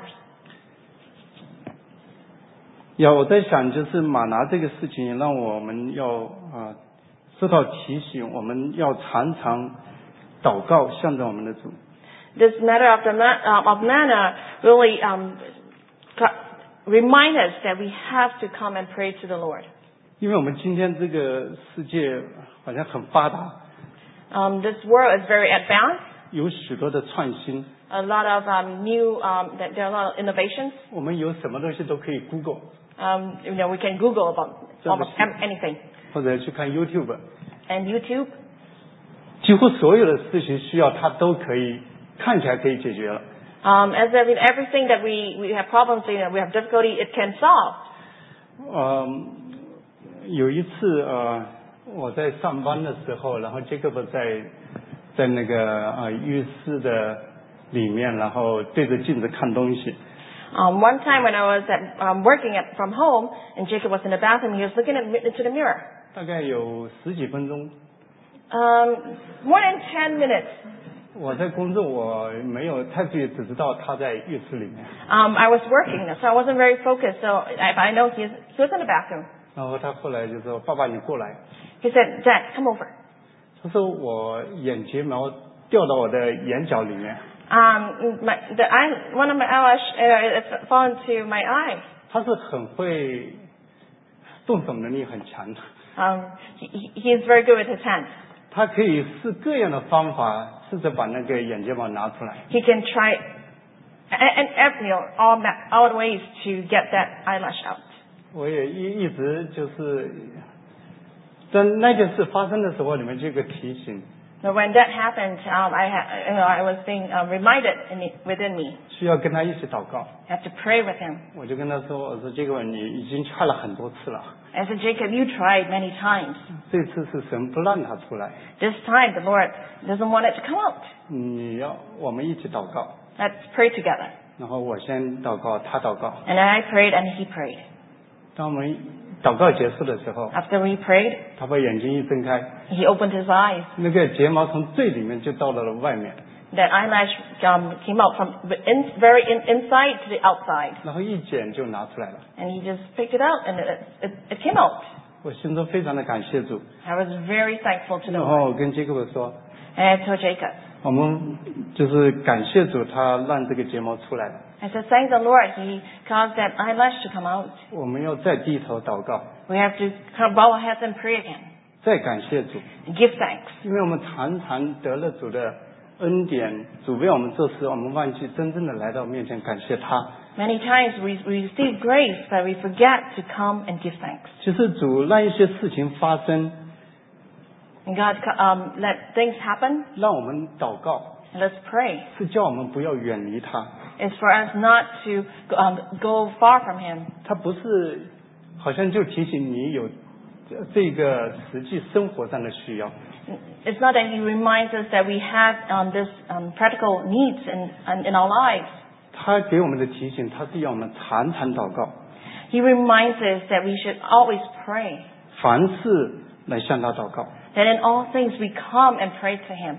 要我在想，就是马拿这个事情，让我们要啊受到提醒，我们要常常祷告，向着我们的主。 This matter of the ma- uh, of manna really um, co- remind us that we have to come and pray to the Lord. 因为我们今天这个世界好像很发达， Um, this world is very advanced. 有许多的创新， A lot of um, new, um, that there are a lot of innovations. 我们有什么东西都可以 Google， Um, you know, we can Google about almost em- anything. 或者去看 YouTube， And YouTube, 几乎所有的事情需要它都可以看起来可以解决了。 um, as if in everything that we, we have problems, you know, we have difficulty, it can solve. 嗯，有一次呃，我在上班的时候，然后 Jacob 在在那个呃浴室的里面，然后对着镜子看东西。 Um, one time when I was at, um, working at, from home, and Jacob was in the bathroom, he was looking at, into the mirror. 大概有十几分钟， Um, more than ten minutes. 我在工作，我没有太注意，只知道他在浴室里面。 Um, I was working, so I wasn't very focused. So I, I know he was, he was in the bathroom. 然后他后来就说：“爸爸，你过来。 He said, "Dad, come over." ” 他说：“我眼睫毛掉到我的眼角里面。” Um, my, the eye, one of my eyelash, uh, it's fallen to my eye. 他是很会动手能力很强的， Um, he, he- he is very good with his hands. 他可以试各样的方法，试着把那个眼睫毛拿出来。 He can try and, and every, you know, all, ma- all ways to get that eyelash out. 我也一一直就是，在那件事发生的时候，里面就有个提醒， But when that happened, um, I, ha- you know, I was being uh, reminded in it, within me. 需要跟他一起祷告。 I have to pray with him. 我就跟他说：“我说这个你已经踹了很多次了， I said, Jacob, you tried many times. 这次是神不让他出来， This time the Lord doesn't want it to come out. 你要我们一起祷告。” Let's pray together. 然后我先祷告，他祷告。 And I prayed and he prayed. 当我们祷告结束的时候， After we prayed, 他把眼睛一睁开， he opened his eyes. 那个睫毛从最里面就到了了外面， That eyelash um, came out from the in, very in, inside to the outside. 然后一剪就拿出来了。 And he just picked it out and it, it, it came out. 我心中非常的感谢主。 I was very thankful to the 然 Lord. 后我跟杰克伯说， And I told Jacob, 我们就是感谢主，他让这个睫毛出来了。 I said, thank the Lord, He caused that eyelash to come out. 我们要再低头祷告， We have to come bow our heads and pray again. 再感谢主， And give thanks. 因为我们常常得了主的恩典，主为我们做事，我们忘记真正的来到面前感谢他。 Many times we, we receive grace, but we forget to come and give thanks. 其实主让一些事情发生， And God um, let things happen, 让我们祷告， and let's pray. 是叫我们不要远离他。 It's for us not to um, go far from Him. 他不是好像就提醒你有这个实际生活上的需要。 It's not that He reminds us that we have um, this um, practical needs in, in, in our lives. 他给我们的提醒，他是要我们常常祷告， He reminds us that we should always pray. 凡事来向他祷告。 That in all things we come and pray to Him.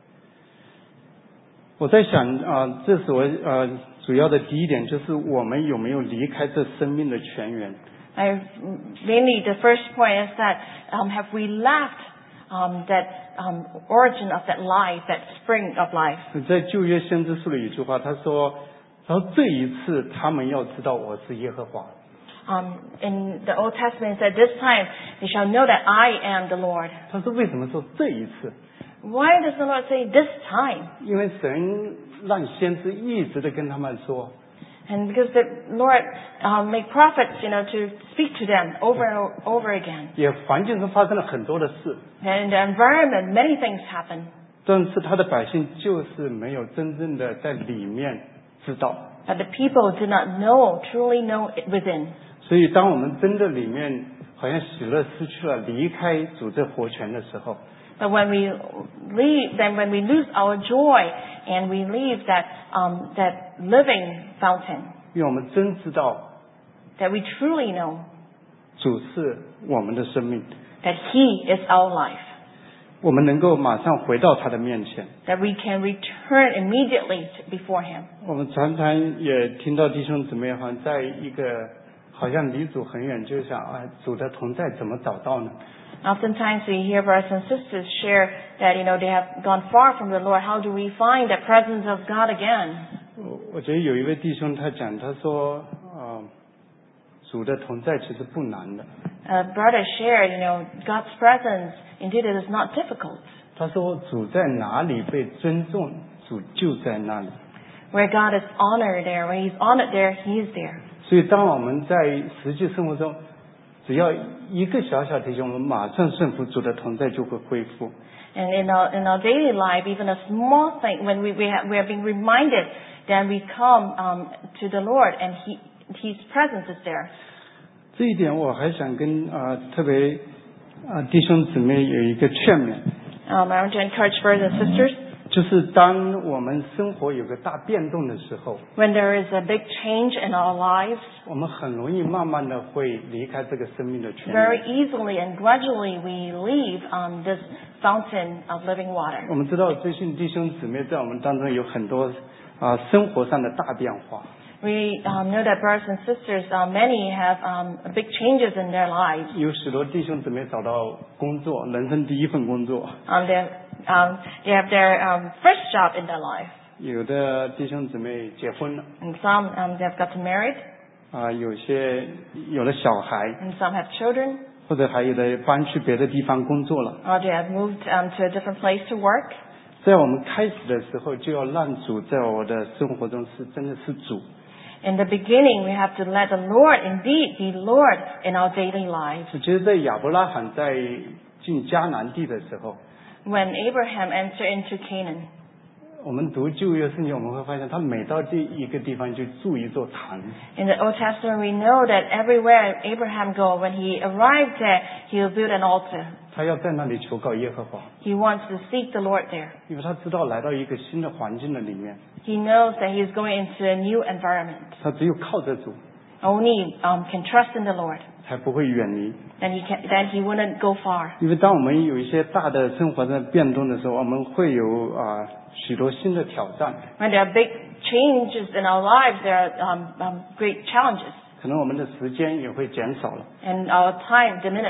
我在想啊、呃，这是我呃主要的第一点，就是我们有没有离开这生命的泉源？ I, mainly, the first point is that um, have we left um, that um, origin of that life, that spring of life? 在旧约先知书里有一句话，他说：“然后这一次他们要知道我是耶和华。” Um, in the Old Testament, it said, "This time they shall know that I am the Lord." 他说：“为什么说这一次？ Why does the Lord say this time? 因为神让先知一直的跟他们说， And because the Lord um, made prophets, you know, to speak to them over and over again. 也环境中发生了很多的事， And in the environment, many things happen. 但是他的百姓就是没有真正的在里面知道。 But the people did not know, truly know it within. 所以，当我们真的里面好像喜乐失去了，离开主这活泉的时候， But when we leave, then when we lose our joy and we leave that um, that living fountain, 因为我们真知道 that we truly know 主是我们的生命， that He is our life, 我们能够马上回到他的面前。 that we can return immediately to, before Him. 我们常常也听到弟兄姊妹好像在一个好像离主很远，就想啊，主的同在怎么找到呢？ Oftentimes we hear brothers and sisters share that, you know, they have gone far from the Lord. How do we find the presence of God again? 我我觉得有一位弟兄他讲，他说啊，主的同在其实不难的。 A brother shared, you know, God's presence, indeed it is not difficult. 他说主在哪里被尊重，主就在那里。 Where God is honored there, where He's honored there, He is there. 所以当我们在实际生活中，只要一个小小提醒，我们马上顺服主的同在就会恢复。 And in our, in our daily life, even a small thing, when we, we, have, we are being reminded, then we come um, to the Lord and he, His presence is there. 这一点我还想跟啊、呃、特别啊、呃、弟兄姊妹有一个劝勉， Um, I want to encourage brothers and sisters, 就是当我们生活有个大变动的时候， when there is a big change in our lives, 我们很容易慢慢的会离开这个生命的泉 very 源。 easily and gradually we leave um, this fountain of living water. 我们知道最近弟兄姊妹在我们当中有很多啊、生活上的大变化， We um, know that brothers and sisters, uh, many have um, big changes in their lives. 有许多弟兄姊妹找到工作，人生第一份工作， Um, they, have, um, they have their um, first job in their life. 有的弟兄姊妹结婚了， And some, um, they have gotten married, 啊、有些有了小孩， and some have children, 或者还有的搬去别的地方工作了。 or they have moved um, to a different place to work. 在我们开始的时候，就要让主在我的生活中是真的是主。 In the beginning, we have to let the Lord indeed be Lord in our daily lives. 我觉得在亚伯拉罕在进迦南地的时候， When Abraham entered into Canaan, 我们读旧约圣经，我们会发现他每到这一个地方就筑一座坛。 in the Old Testament, we know that everywhere Abraham go, when he arrived there, he will build an altar. 他要在那里求告耶和华， He wants to seek the Lord there. 因为他知道来到一个新的环境的里面， He knows that he is going into a new environment. 他只有靠着主， Only um, can trust in the Lord. 才不会远离。 Then he can, then he wouldn't go far. 因为当我们有一些大的生活的变动的时候，我们会有啊、许多新的挑战， When there are big changes in our lives, there are um, um, great challenges, 可能我们的时间也会减少了。 and our time diminished.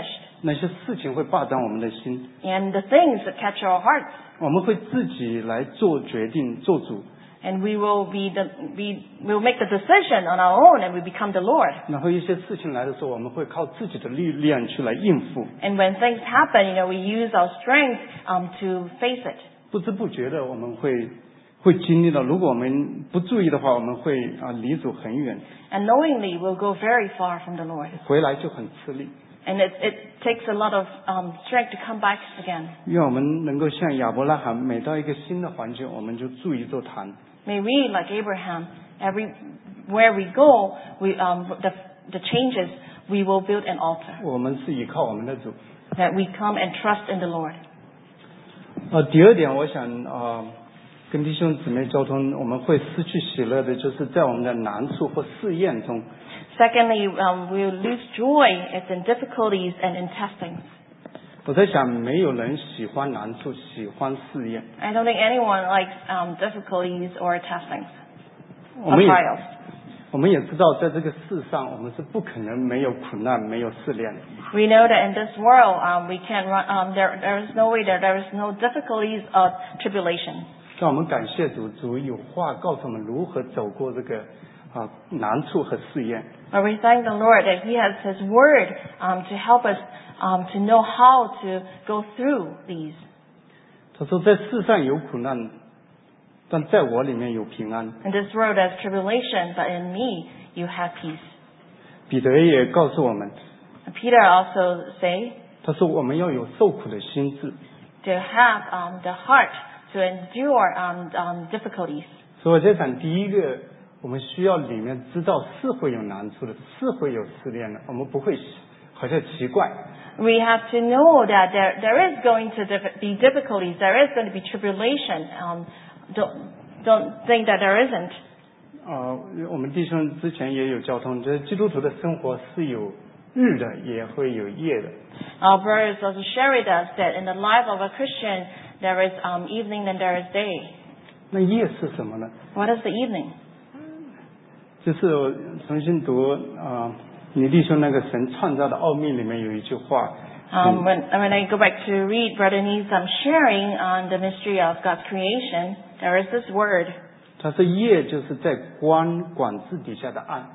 那些事情会霸占我们的心， and the things that catch our hearts. 我们会自己来做决定做主， And we will be the, we will make the decision on our own and we become the Lord. 然后一些事情来的时候，我们会靠自己的力量去来应付， And when things happen, you know, we use our strength um, to face it. 不知不觉的我们会会经历到，如果我们不注意的话，我们会啊离主很远， And knowingly we'll go very far from the Lord. 回来就很吃力。 And it, it takes a lot of um, strength to come back again. 愿我们能够像亚伯拉罕，每到一个新的环境，我们就筑一座坛。 May we, like Abraham, everywhere we go, we, um, the, the changes, we will build an altar. 我们是依靠我们的主。 That we come and trust in the Lord. 呃，第二点，我想啊、呃，跟弟兄姊妹交通，我们会失去喜乐的，就是在我们的难处或试验中。 Secondly, um, we will lose joy is in difficulties and in testings. 我在想，没有人喜欢难处，喜欢试验。 I don't think anyone likes um, difficulties or testings 我 or 们也 trials. 我们也知道，在这个世上，我们是不可能没有苦难、没有试炼的。 We know that in this world, um, we can't run. Um, there, there is no way that there is no difficulties or tribulation. 让我们感谢主，主有话告诉我们如何走过这个啊难处和试验。 But we thank the Lord that He has His Word um, to help us um, to know how to go through these. 他说，在世上有苦难，但在我里面有平安。 In this world there's tribulation, but in me you have peace. 彼得也告诉我们， Peter also say 他说我们要有受苦的心智。 to have um, the heart to endure um, um, difficulties. 所以我在想，第一个，我们需要里面知道是会有难处的，是会有试炼的，我们不会好像奇怪。 We have to know that there there is going to diff- be difficulties. There is going to be tribulation. Um, don't don't think that there isn't. 呃，我们弟兄之前也有交通，就是基督徒的生活是有日的，也会有夜的。 Our brothers also share with us that in the life of a Christian there is um, evening and there is day. 那夜是什么呢？ What is the evening? 就是我重新读啊、呃，你弟兄那个神创造的奥秘里面有一句话。 Um, when when I go back to read Brother Nee's um, sharing on the mystery of God's creation, there is this word 他说夜就是在光管制底下的暗。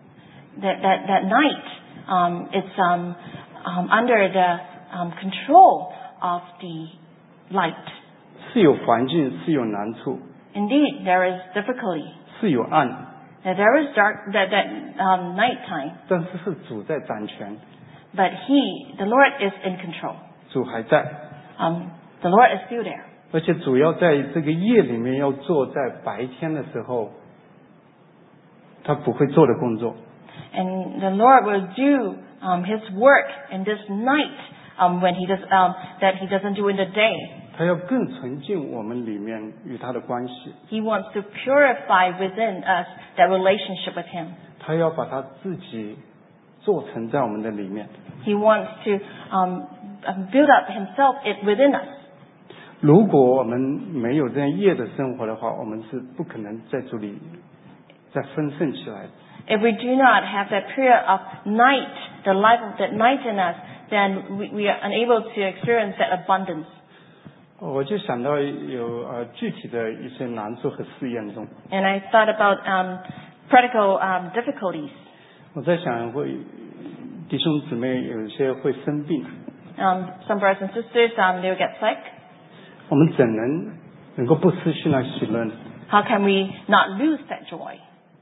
that that that night um, it's um, um, under the um, control of the light. 是有环境，是有难处， Indeed, there is difficulty. 是有暗， That there is dark, that that um, nighttime. 但是是主在掌权， But He, the Lord, is in control. 主还在， Um, the Lord is still there. 而且主要在这个夜里面要做在白天的时候他不会做的工作。 And the Lord will do um, His work in this night um, when He does um, that He doesn't do in the day. 他要更纯净我们里面与他的关系， He wants to purify within us that relationship with Him. 他要把他自己做成在我们的里面。 He wants to um, um, build up Himself it within us. 如果我们没有这样夜的生活的话，我们是不可能在主里再丰盛起来的。 If we do not have that period of night, the life of that night in us, then we, we are unable to experience that abundance. 我就想到有呃具体的一些难处和试验中， And I thought about um, practical um, difficulties. 我在想会弟兄姊妹有一些会生病， Um, some brothers and sisters, um, they will get sick. 我们怎能能够不失去那喜乐呢？ How can we not lose that joy?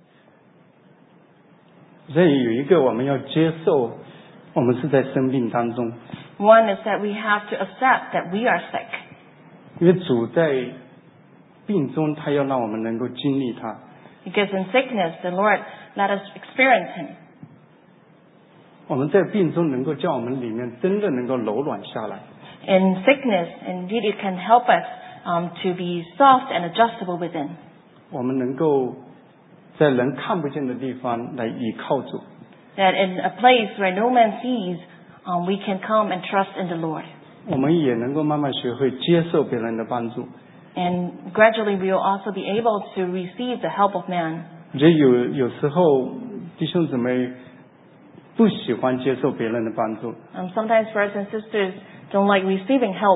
所以有一个我们要接受，我们是在生病当中， One is that we have to accept that we are sick. 因为主在病中，他要让我们能够经历他。 Because in sickness, the Lord let us experience Him. 我们在病中能够叫我们里面真的能够柔软下来。 In sickness, indeed, it can help us um, to be soft and adjustable within. 我们能够在人看不见的地方来依靠主。 That in a place where no man sees, um, we can come and trust in the Lord. 我们也能够慢慢学会接受别人的帮助。 And gradually we will also be able to receive the help of man. 我觉得有有时候弟兄姊妹不喜欢接受别人的帮助。 Um, sometimes brothers and sisters don't like receiving help.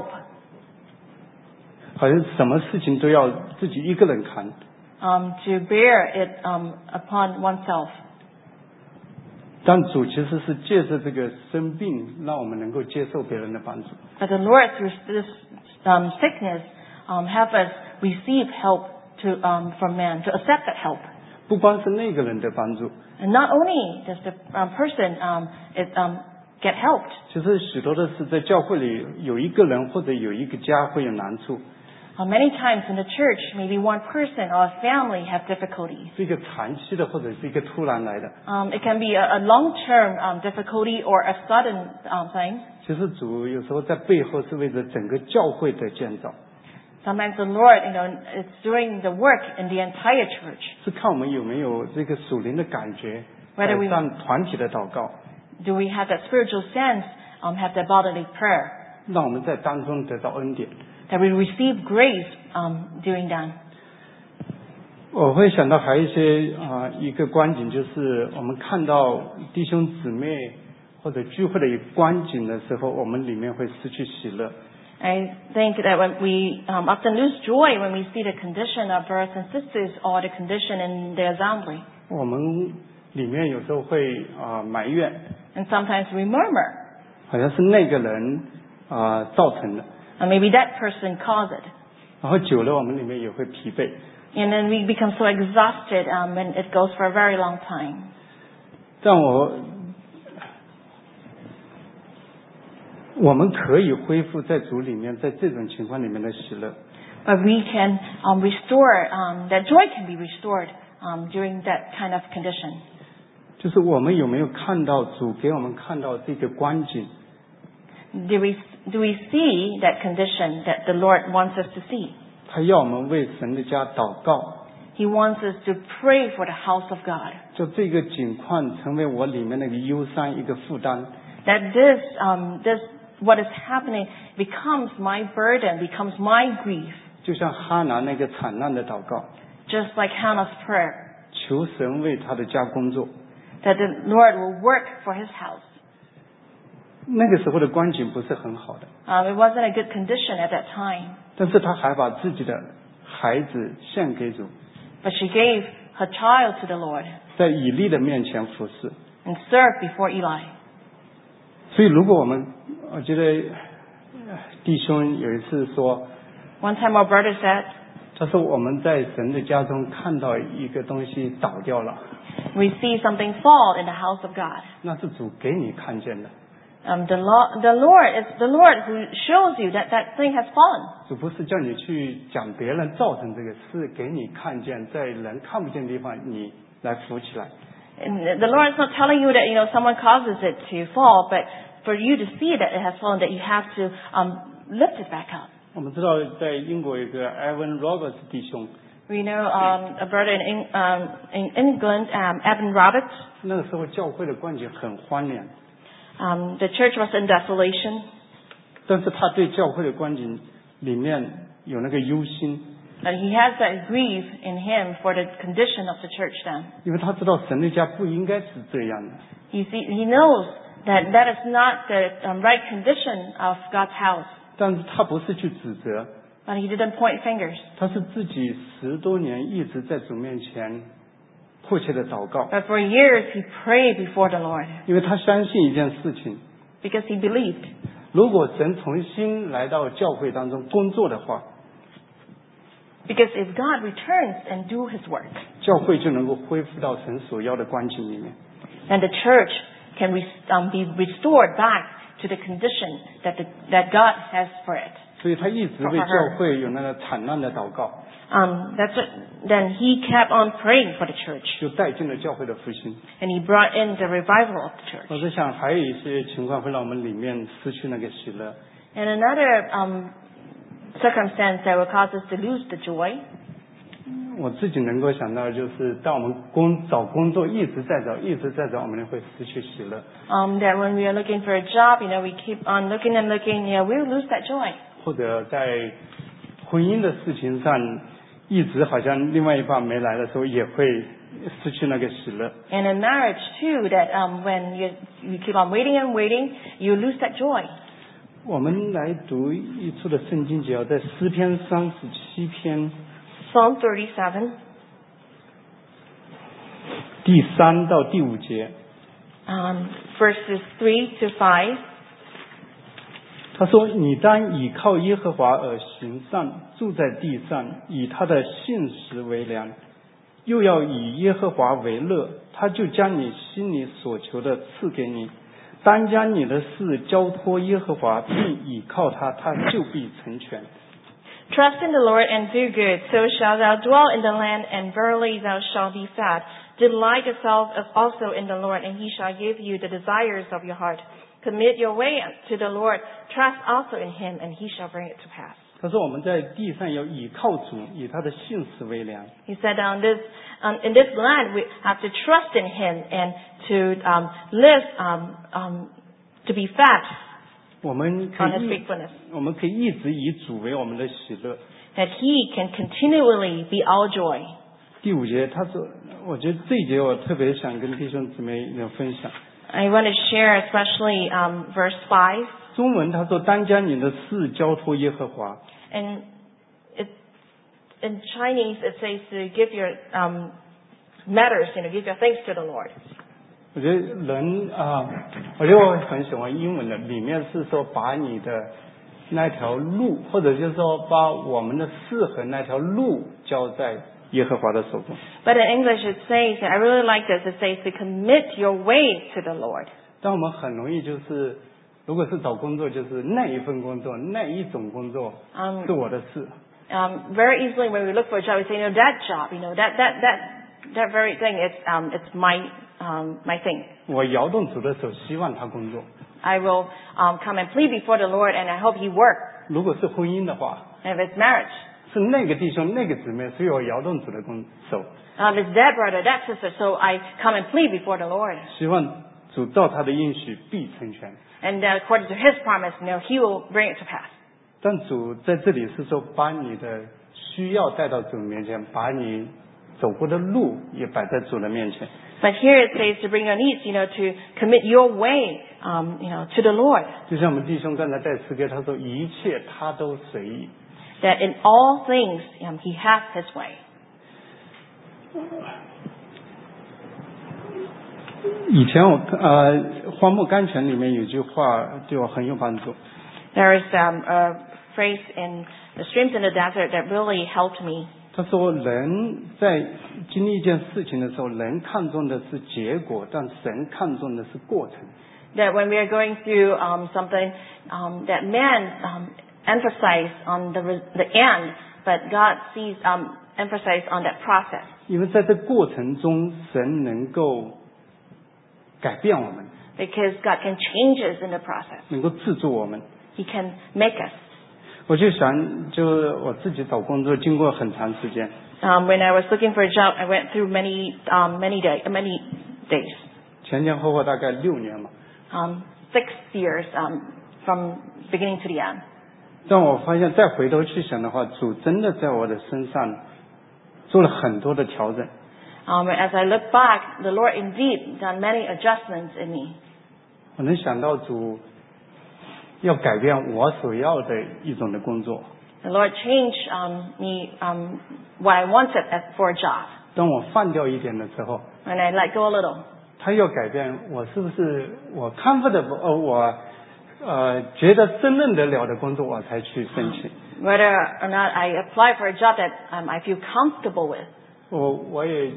好像什么事情都要自己一个人扛。 Um, to bear it um, upon oneself. 但主其实是借着这个生病，让我们能够接受别人的帮助。 But the Lord, through this um, sickness, um, have us receive help to um, from man, to accept that help. 不光是那个人的帮助， And not only does the um, person um, is, um, get helped. 其实许多的是在教会里有一个人或者有一个家会有难处。 Uh, many times in the church, maybe one person or a family have difficulties. 是一个长期的，或者是一个突然来的。 Um, it can be a, a long-term um, difficulty or a sudden um, thing. 其实主有时候在背后是为着整个教会的建造。 Sometimes the Lord, you know, is doing the work in the entire church. 是看我们有没有这个属灵的感觉， Whether we 改善团体的祷告， do we have that spiritual sense, um, have that bodily prayer, 让我们在当中得到恩典。 that we receive grace um, doing that. 我会想到还有一些啊、呃、一个观景，就是我们看到弟兄姊妹或者聚会的一个观景的时候，我们里面会失去喜乐。 I think that when we um, often lose joy when we see the condition of brothers and sisters or the condition in the assembly. 我们里面有时候会啊、呃、埋怨， And sometimes we murmur. 好像是那个人啊、呃、造成的， And maybe that person caused it. 然后久了我们里面也会疲惫。 And then we become so exhausted um, and it goes for a very long time. 但我我们可以恢复在主里面，在这种情况里面的喜乐。 But we can um, restore, um, that joy can be restored um, during that kind of condition. 就是我们有没有看到主给我们看到这个光景？ Do we, do we see that condition that the Lord wants us to see? 他要我们为神的家祷告， He wants us to pray for the house of God. 就这个景况成为我里面的一个忧伤，一个负担。 That this, um, this, what is happening becomes my burden, becomes my grief. 就像哈拿那个惨难的祷告， Just like Hannah's prayer, 求神为他的家工作。 that the Lord will work for his house. 那个时候的光景不是很好的， Um, it wasn't a good condition at that time, 但是他还把自己的孩子献给主， but she gave her child to the Lord 在以利的面前服侍。 and served before Eli. 所以如果我们，我觉得呃弟兄有一次说， One time our brother said, 他说我们在神的家中看到一个东西倒掉了， we see something fall in the house of God. 那是主给你看见的， Um, the, Lo- the Lord is the Lord who shows you that that thing has fallen. 主不是叫你去讲别人造成这个，是给你看见，在人看不见的地方你来扶起来。 And the Lord is not telling you that, you know, someone causes it to fall, but for you to see that it has fallen, that you have to um, lift it back up. 我们知道在英国有一个 Evan Roberts 弟兄， We know um, a brother in, Eng- um, in England, um, Evan Roberts. 那个时候教会的光景很荒凉， Um, the church was in desolation, 但是他对教会的光景里面有那个忧心， but he has that grief in him for the condition of the church then. 因为他知道神的家不应该是这样的。 He, see, he knows that that is not the um, right condition of God's house, 但是他不是去指责， but he didn't point fingers. 他是自己十多年一直在主面前迫切的祷告， But for years he prayed before the Lord 因为他相信一件事情， because he believed. 如果神重新来到教会当中工作的话， Because if God returns and do his work, 教会就能够恢复到神所要的光景里面。 then the church can re- um, be restored back to the condition that, the, that God has for it. 所以他一直为教会有那个惨难的祷告， Um, that's what, then he kept on praying for the church, 就带进了教会的复兴。 and he brought in the revival of the church. 我在想，还有一些情况会让我们里面失去那个喜乐。 And another um, circumstance that will cause us to lose the joy, 我自己能够想到，就是当我们工找工作一直在找，一直在找，我们会失去喜乐， um, that when we are looking for a job, you know, we keep on looking and looking, yeah, we'll lose that joy. 或者在婚姻的事情上，一直好像另外一半没来的时候，也会失去那个喜乐。 And in marriage too, that um, when you, you keep on waiting and waiting, you lose that joy. 我们来读一处的圣经，只要在诗篇三十七篇 Psalm thirty-seven, 第三到第五节， um, verses three to five. 他说：“你当倚靠耶和华而行善，住在地上，以他的信实为粮，又要以耶和华为乐，他就将你心里所求的赐给你。当将你的事交托耶和华，并倚靠他，他就必成全。” Trust in the Lord and do good, so shalt thou dwell in the land, and verily thou shalt be fat. Delight yourself also in the Lord, and he shall give you the desires of your heart. Commit your way to the Lord, trust also in him, and he shall bring it to pass. 他说：“我们在地上要倚靠主，以他的信实为粮。” He said, on this, um, in this land we have to trust in him and to um, live, um, um, to be fat 我们可 on his 以， faithfulness. 我们可以一直以主为我们的喜乐。 That he can continually be our joy. 第五节，他说：“我觉得这一节我特别想跟弟兄姊妹有分享。 I want to share especially um, verse five. 中文他说：‘当将你的事交托耶和华。’ And it, in Chinese it says to give your um, matters, you know, give your thanks to the Lord. 我觉得人啊，我觉得我很喜欢英文的，里面是说把你的那条路，或者就是说把我们的事和那条路交在耶和华的手中。 But in English it says, and I really like this, it says to commit your way to the Lord. 但我们很容易就是，如果是找工作，就是那一份工作、那一种工作 Um, 是我的事。 um, very easily when we look for a job, we say, you know, that job, you know, that that that that very thing, it's um, it's my um, my thing. 我摇动主的手，希望他工作。 I will um, come and plead before the Lord, and I hope He work. 如果是婚姻的话， And if it's marriage, 是那个弟兄、那个姊妹，所以我摇动主的工手， um, it's that brother, that sister, so I come and plead before the Lord. 希望主照他的应许必成全。 And uh, according to His promise, you know, He will bring it to pass. 但主在这里是说，把你的需要带到主面前，把你走过的路也摆在主的面前。 But here it says to bring your needs, you know, to commit your way, um, you know, to the Lord. 就像我们弟兄刚才在诗歌，他说一切他都随意。 That in all things, um, He has His way. 以前我呃《荒漠甘泉》里面有句话对我很有帮助。 There is um, a phrase in the streams in the desert that really helped me. 他说，人在经历一件事情的时候，人看重的是结果，但神看重的是过程。 That when we are going through um, something, um, that man um, emphasize on the re- the end, but God sees um, emphasize on that process. 因为在这过程中，神能够改变我们， Because God can change us in the process. 能够制作我们。 He can make us. 我就想，就我自己找工作，经过很长时间， Um, when I was looking for a job, I went through many um, many day, many days, 前前后后大概六年嘛。 um, six years um, from beginning to the end. 但我发现，再回头去想的话，主真的在我的身上做了很多的调整。 Um, as I look back, the Lord indeed done many adjustments in me. 我能想到主要改变我所要的一种的工作。 The Lord changed um, me um, what I wanted as, for a job. 当我放掉一点的时候， When I let go a little, 他要改变我，是不是我 comfortable 呃我呃觉得胜任得了的工作，我才去申请。 whether or not I apply for a job that um, I feel comfortable with. 我我也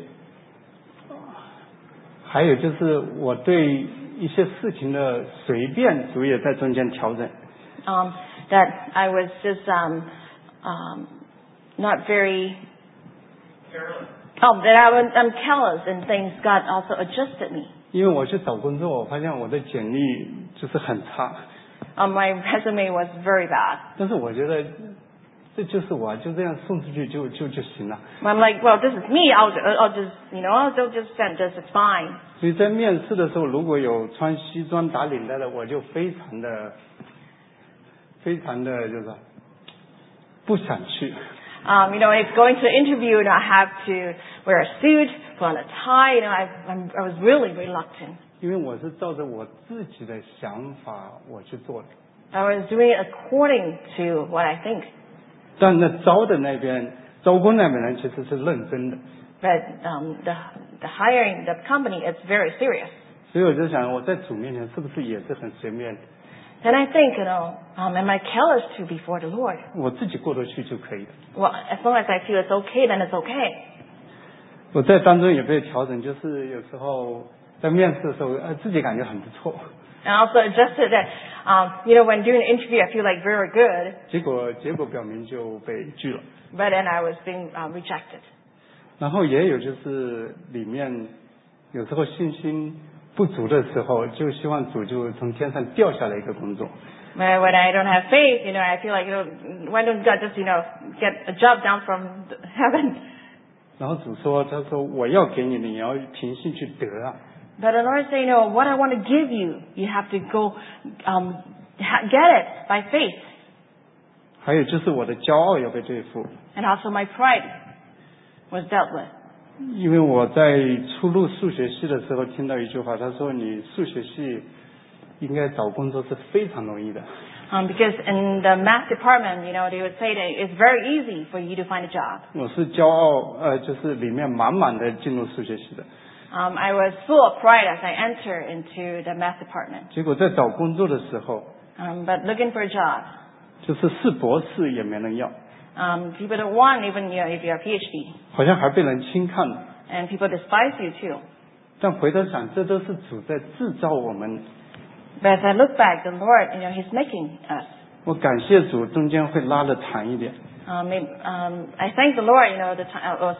还有就是我对一些事情的随便，主也在中间调整。 Um, that I was just um, um, not very. Um, that I was I'm careless in things. God also adjusted me. 因为我去找工作，我发现我的简历就是很差， Um, my resume was very bad. 但是我觉得这就是我，就这样送出去就就就行了。 I'm like, well, this is me. I'll, I'll just, you know, I'll just send this. It's fine. 所以在面试的时候，如果有穿西装打领带的，我就非常的、非常的就是不想去。 Um, you know, if going to an interview and I have to wear a suit, put on a tie. You know, I, I'm, I was really reluctant. 因为我是照着我自己的想法我去做的。 I was doing it according to what I think. 但那招的那边，招工那边人其实是认真的。 But um, the the hiring the company is very serious. 所以我就想，我在主面前是不是也是很随便的？ Then I think, you know, um, am I careless to before the Lord? 我自己过得去就可以了。 Well, as long as I feel it's okay, then it's okay. 我在当中也被调整，就是有时候在面试的时候，呃，自己感觉很不错。 And also adjusted that, um, you know, when doing an interview, I feel like very good. 结果结果表明就被拒了。 But then I was being um, rejected. 然后也有就是里面有时候信心不足的时候，就希望主就从天上掉下来一个工作。 When when I don't have faith, you know, I feel like, you know, why don't God just, you know, get a job down from heaven? 然后主说，他说我要给你的，你要凭信去得啊。 But the Lord say, you know, what I want to give you, you have to go um, ha- get it by faith. 还有就是我的骄傲要被对付， And also my pride was dealt with. 因为我在初入数学系的时候听到一句话，他说你数学系应该找工作是非常容易的。 Um, because in the math department, you know, they would say that it's very easy for you to find a job. 我是骄傲，呃，就是里面满满的进入数学系的， Um, I was full of pride as I entered into the math department. 结果在找工作的时候， Um, but looking for a job, 就是是博士也没人要， um, people don't want even, you know, if you're a PhD. 好像还被人轻看了。 And people despise you too. 但回头想，这都是主在制造我们。 But as I look back, the Lord, you know, He's making us. 我感谢主，中间会拉得长一点， Um, maybe, um, I thank the Lord, you know, the time was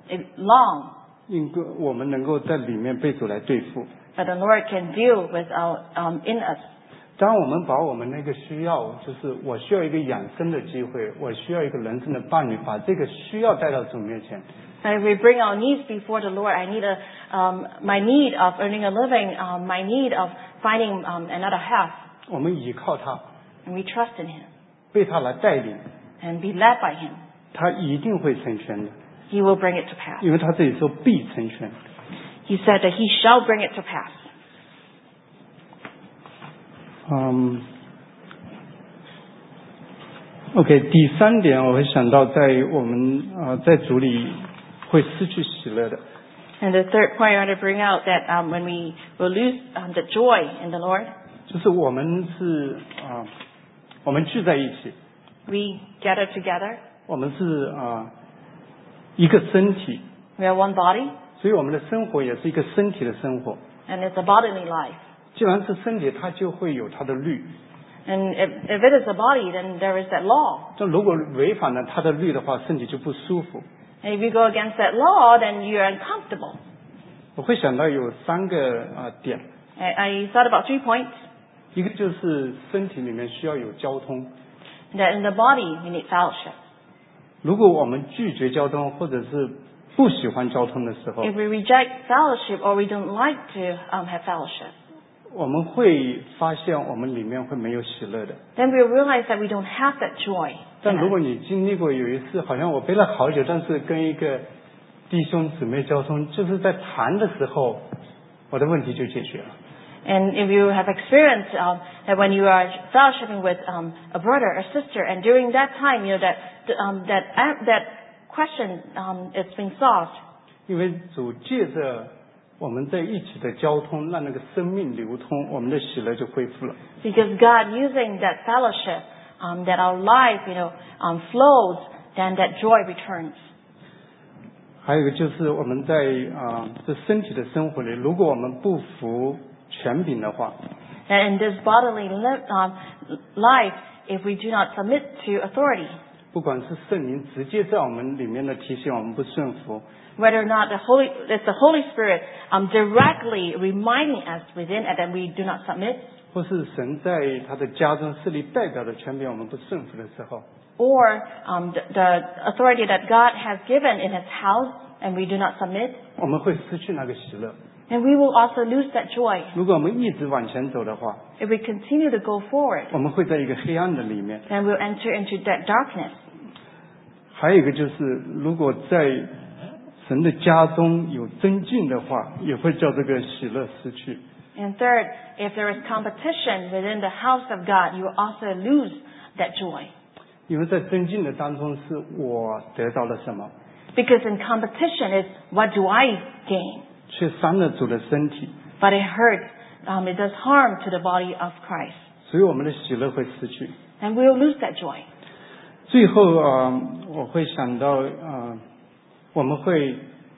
long, 因为我们能够在里面被主来对付。 but the Lord can deal with our um, in us. 当我们把我们那个需要，就是我需要一个养生的机会，我需要一个人生的伴侣，把这个需要带到主面前。 And if we bring our needs before the Lord, I need a um, my need of earning a living, um, my need of finding um, another half, 我们依靠他， and we trust in Him 被他来带领， and be led by Him. 他一定会成全的， He will bring it to pass. 因为他这里说必成全。 He said that He shall bring it to pass. 嗯 ，OK， 第三点我会想到，在我们呃在主里会失去喜乐的。 And the third point I want to bring out that um, when we will lose um, the joy in the Lord, 就是我们是啊、呃我们聚在一起， we gather together. 我们是啊、呃一个身体， We are one body, 所以我们的生活也是一个身体的生活。 and it's a bodily life. 既然是身体，它就会有它的律。 And if, if it is a body, then there is that law. 但如果违反了它的律的话，身体就不舒服。 And if you go against that law, then you're uncomfortable. 我会想到有三个啊、呃点， I, I thought about three points. 一个就是身体里面需要有交通。 That in the body, we need fellowship. 如果我们拒绝交通，或者是不喜欢交通的时候， If we reject fellowship or we don't like to um, have fellowship, 我们会发现我们里面会没有喜乐的。 then we realize that we don't have that joy. 但 in 如果 us. 你经历过有一次，好像我背了好久，但是跟一个弟兄姊妹交通，就是在谈的时候，我的问题就解决了。 And if you have experienced um, that when you are fellowshipping with um, a brother or sister, and during that time, you know that um, that uh, that question um, is being solved. 因为主借着我们在一起的交通，让那个生命流通，我们的喜乐就恢复了。 Because God using that fellowship, um, that our life, you know, um, flows, then that joy returns. 还有一个就是我们在啊、呃、这身体的生活里，如果我们不服权柄的话， And in this bodily li- um, life, if we do not submit to authority, 不管是圣灵直接在我们里面的提醒我们不顺服， whether or not the Holy, it's the Holy Spirit um, directly reminding us within it that we do not submit, 或是神在他的家中设立代表的权柄我们不顺服的时候， or um, the, the authority that God has given in His house and we do not submit, 我们会失去那个喜乐。 and we will also lose that joy. 如果我们一直往前走的话， If we continue to go forward, 我们会在一个黑暗的里面。 then we'll enter into that darkness. 还有一个就是，如果在神的家中有增进的话，也会叫这个喜乐失去。 And third, if there is competition within the house of God, you will also lose that joy. 因为在增进的当中，是我得到了什么， Because in competition is what do I gain? 却伤了主的身体， But it hurts, um, it does harm to the body of Christ. 所以我们的喜乐会失去。 And we will lose that joy. 最后啊、呃，我会想到啊、呃，我们会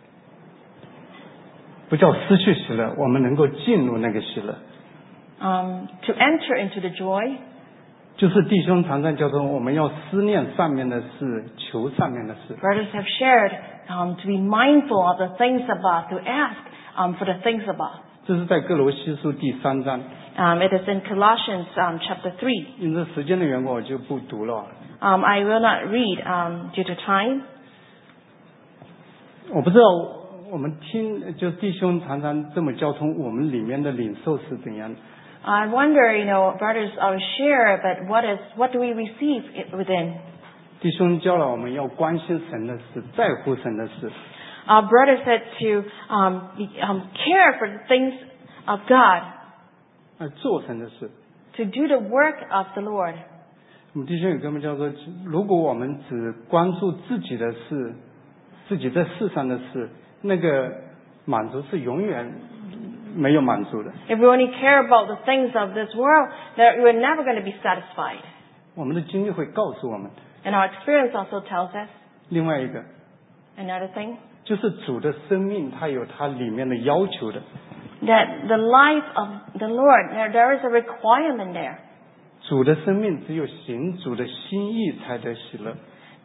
不叫失去喜乐，我们能够进入那个喜乐。 Um, to enter into the joy, 就是弟兄常常叫做我们要思念上面的事，求上面的事。 brothers have shared um, to be mindful of the things above, to ask um, for the things above. 这是在哥罗西书第三章。 Um, it is in Colossians um, chapter three. 因为时间的缘故，我就不读了。 Um, I will not read um, due to time. 我不知道我们听，就弟兄常常这么交通，我们里面的领受是怎样的？ I wonder, you know, brothers always share, but what is what do we receive within? 弟兄教了我们要关心神的事，在乎神的事。 Our brother said to um, be, um, care for the things of God, 来做神的事。 to do the work of the Lord. 我们弟兄有跟我们叫做，如果我们只关注自己的事，自己在世上的事，那个满足是永远没有满足的。 If we only care about the things of this world, then we're never going to be satisfied. 我们的经历会告诉我们。 And our experience also tells us 另外一个 another thing, 就是主的生命，它有它里面的要求的。 that the life of the Lord, there, there is a requirement there. 主的生命只有行主的心意才得喜乐。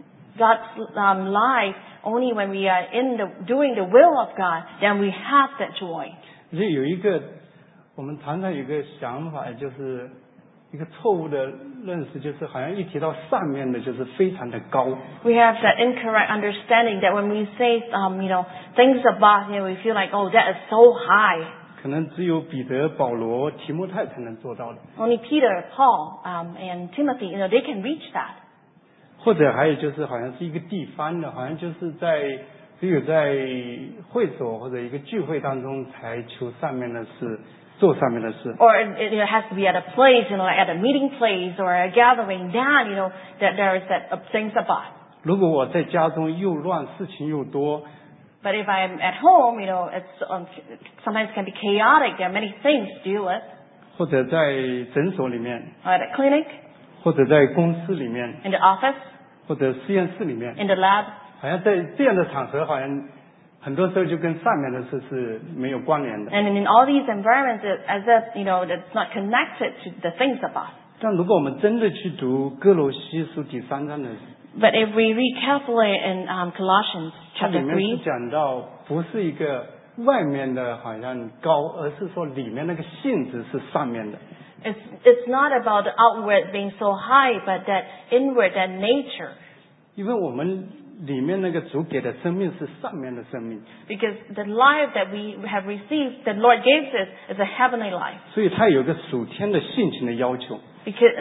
God's um, life, only when we are in the doing the will of God, then we have that joy. 所以有一个，我们常常有一个想法，就是一个错误的认识，就是好像一提到上面的，就是非常的高。 We have that incorrect understanding that when we say, um, you know, things above, you know, we feel like, oh, that is so high. 可能只有彼得、保罗、提摩太才能做到的。 Only Peter, Paul, um, and Timothy, you know, they can reach that. 或者还有就是好像是一个地方的，好像就是在只有在会所或者一个聚会当中才求上面的事，做上面的事。 Or it, it has to be at a place, you know, like at a meeting place or a gathering down, you know, that there is that uh, things above. 如果我在家中又乱，事情又多， But if I'm at home, you know, it's um, sometimes can be chaotic. There are many things to deal with. 或者在诊所里面， Or at a clinic, 或者在公司里面， in the office, 或者实验室里面， in the lab. 好像在这样的场合，好像很多时候就跟上面的事是没有关联的。 And in all these environments, it, as if, you know, it's not connected to the things above. 但如果我们真的去读哥罗西书第三章的， But if we read carefully in um, Colossians 它里 chapter 面是 three, 讲到不是一个外面的好像高，而是说里面那个性质是上面的。 it's, it's not about the outward being so high, but that inward, that nature. 因为我们里面那个主给的生命是上面的生命， Because the life that we have received, that Lord gives us, is a heavenly life. 所以它有个属天的性情的要求。 Because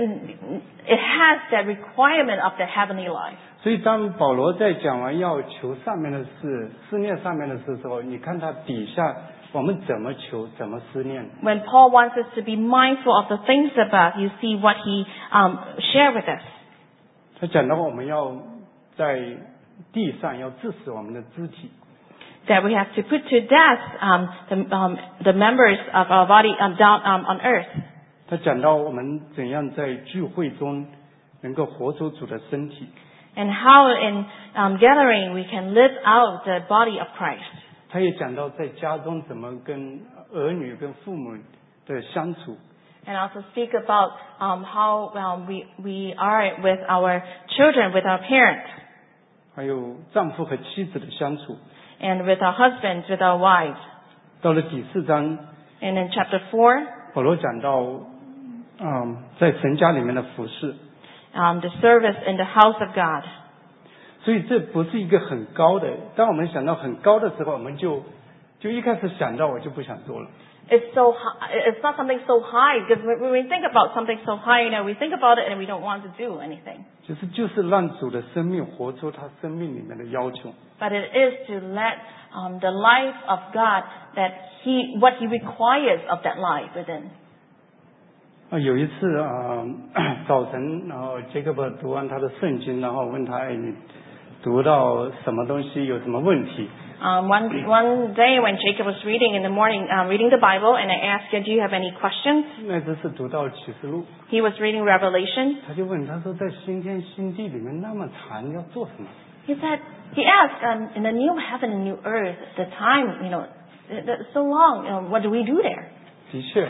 it has that requirement of the heavenly life. 所以当保罗在讲完要求上面的事、思念上面的事的时候，你看他底下我们怎么求、怎么思念。 When Paul wants us to be mindful of the things above, you see what he um, shared with us. 他讲到我们要在地上要致死我们的肢体， That we have to put to death um, the, um, the members of our body um, down um, on earth. 他讲到我们怎样在聚会中能够活出主的身体。 And how in um, gathering we can live out the body of Christ. 他也讲到在家中怎么跟儿女、跟父母的相处。 And also speak about um, how um, we, we are with our children, with our parents, 还有丈夫和妻子的相处。 and with our husbands, with our wives. 到了第四章， And in chapter four, 保罗讲到，嗯，在神家里面的服侍。 um, the service in the house of God. 所以这不是一个很高的。当我们想到很高的时候，我们就就一开始想到我就不想做了。 it's so high, it's not something so high, because when we think about something so high, you know, we think about it and we don't want to do anything. 就是就是让主的生命活出他生命里面的要求。 But it is to let um, the life of God, that He, what He requires of that life within. 啊，有一次啊、呃，早晨，然后杰克伯读完他的圣经，然后问他，哎，你读到什么东西有什么问题？ Um, one one day when Jacob was reading in the morning, um, reading the Bible, and I asked him, "Do you have any questions?" 那次是读到启示录， He was reading Revelation. 他就问他说，在新天新地里面那么长要做什么？ He said, he asked, um, "In the new heaven and new earth, the time, you know, that's so long. You know, what do we do there?" 的确，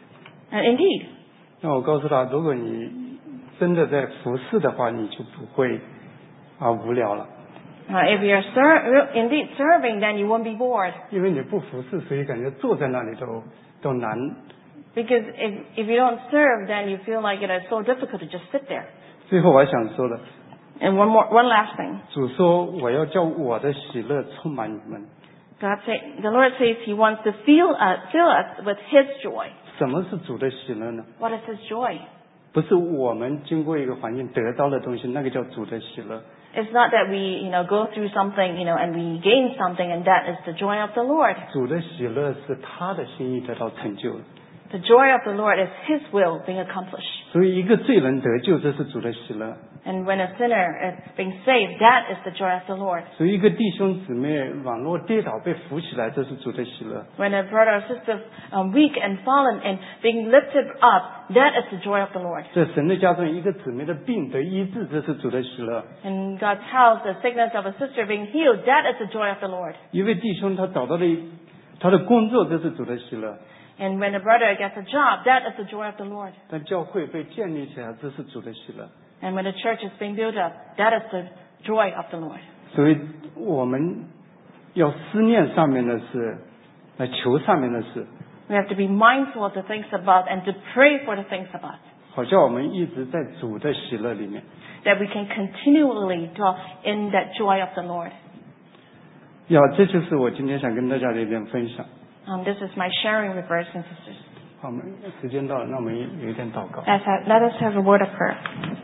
And indeed, 那我告诉他，如果你真的在服侍的话，你就不会啊无聊了。 uh, if you're ser- indeed serving, then you won't be bored. 因为你不服侍，所以感觉坐在那里都都难。 Because if if you don't serve, then you feel like it is so difficult to just sit there. 最后我还想说的， And one more, one last thing. 主说我要叫我的喜乐充满你们。 God say, the Lord says He wants to fill us, fill us with His joy. 什么是主的喜乐呢？ What is His joy? 不是我们经过一个环境得到的东西，那个叫主的喜乐。 It's not that we, you know, go through something, you know, and we gain something, and that is the joy of the Lord. 主的喜乐是他的心意得到成就了。 The joy of the Lord is His will being accomplished. 所以一个罪人得救，这是主的喜乐。 And when a sinner is being saved, that is the joy of the Lord. 所以一个弟兄姊妹软弱跌倒被扶起来，这是主的喜乐。 When a brother or sister um, weak and fallen and being lifted up, that is the joy of the Lord. 在神的家中，一个姊妹的病得医治，这是主的喜乐。 In God's house, the sickness of a sister being healed, that is the joy of the Lord. 一位弟兄他找到了一他的工作，这是主的喜乐。 And when a brother gets a job, that is the joy of the Lord. 但教会被建立起来，这是主的喜乐。 And when the church is being built up, that is the joy of the Lord. 所以我们要思念上面的事，来求上面的事， We have to be mindful of the things above and to pray for the things above, 好像我们一直在主的喜乐里面。 that we can continually dwell in that joy of the Lord. 要，这就是我今天想跟大家的一点分享。 Um, this is my sharing with brothers and sisters. 好，我们时间到了，那我们有一点祷告。 Let's have, let us have a word of prayer.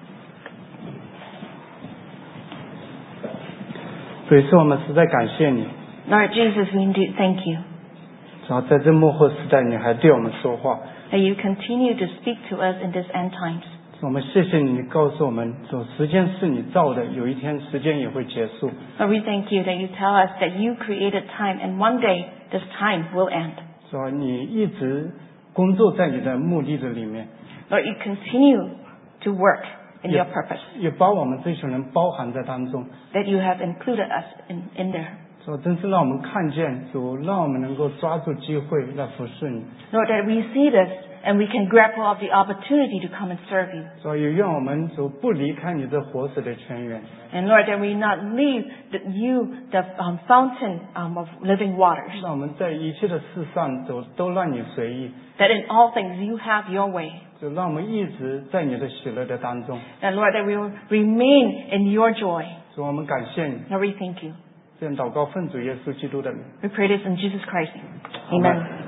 所以说，我们实在感谢你， Lord Jesus, we indeed thank you 然后在这幕后时代，你还对我们说话。 that you continue to speak to us in this end times. 我们谢谢你，你告诉我们，说时间是你造的，有一天时间也会结束。 Lord, we thank you that you tell us that you created time, and one day this time will end. 说你一直工作在你的目的的里面， Lord, you continue to work in your 也 purpose, 也把我们这群人包含在当中。 that you have included us in, in there. 说真是让我们看见主，让我们能够抓住机会来服侍你。 Lord, that we see this and we can grapple of the opportunity to come and serve you. 所以愿我们主不离开你这活水的泉源。 And Lord, that we not leave the, you, the um, fountain um, of living waters. 让我们在一切的事上都都让你随意， That in all things you have your way. 就让我们一直在你的喜乐的当中。 And Lord, that we will remain in your joy. 所以我们感谢你， Lord, we thank you. 这样祷告奉主耶稣基督的名。 We pray this in Jesus Christ's name. Amen.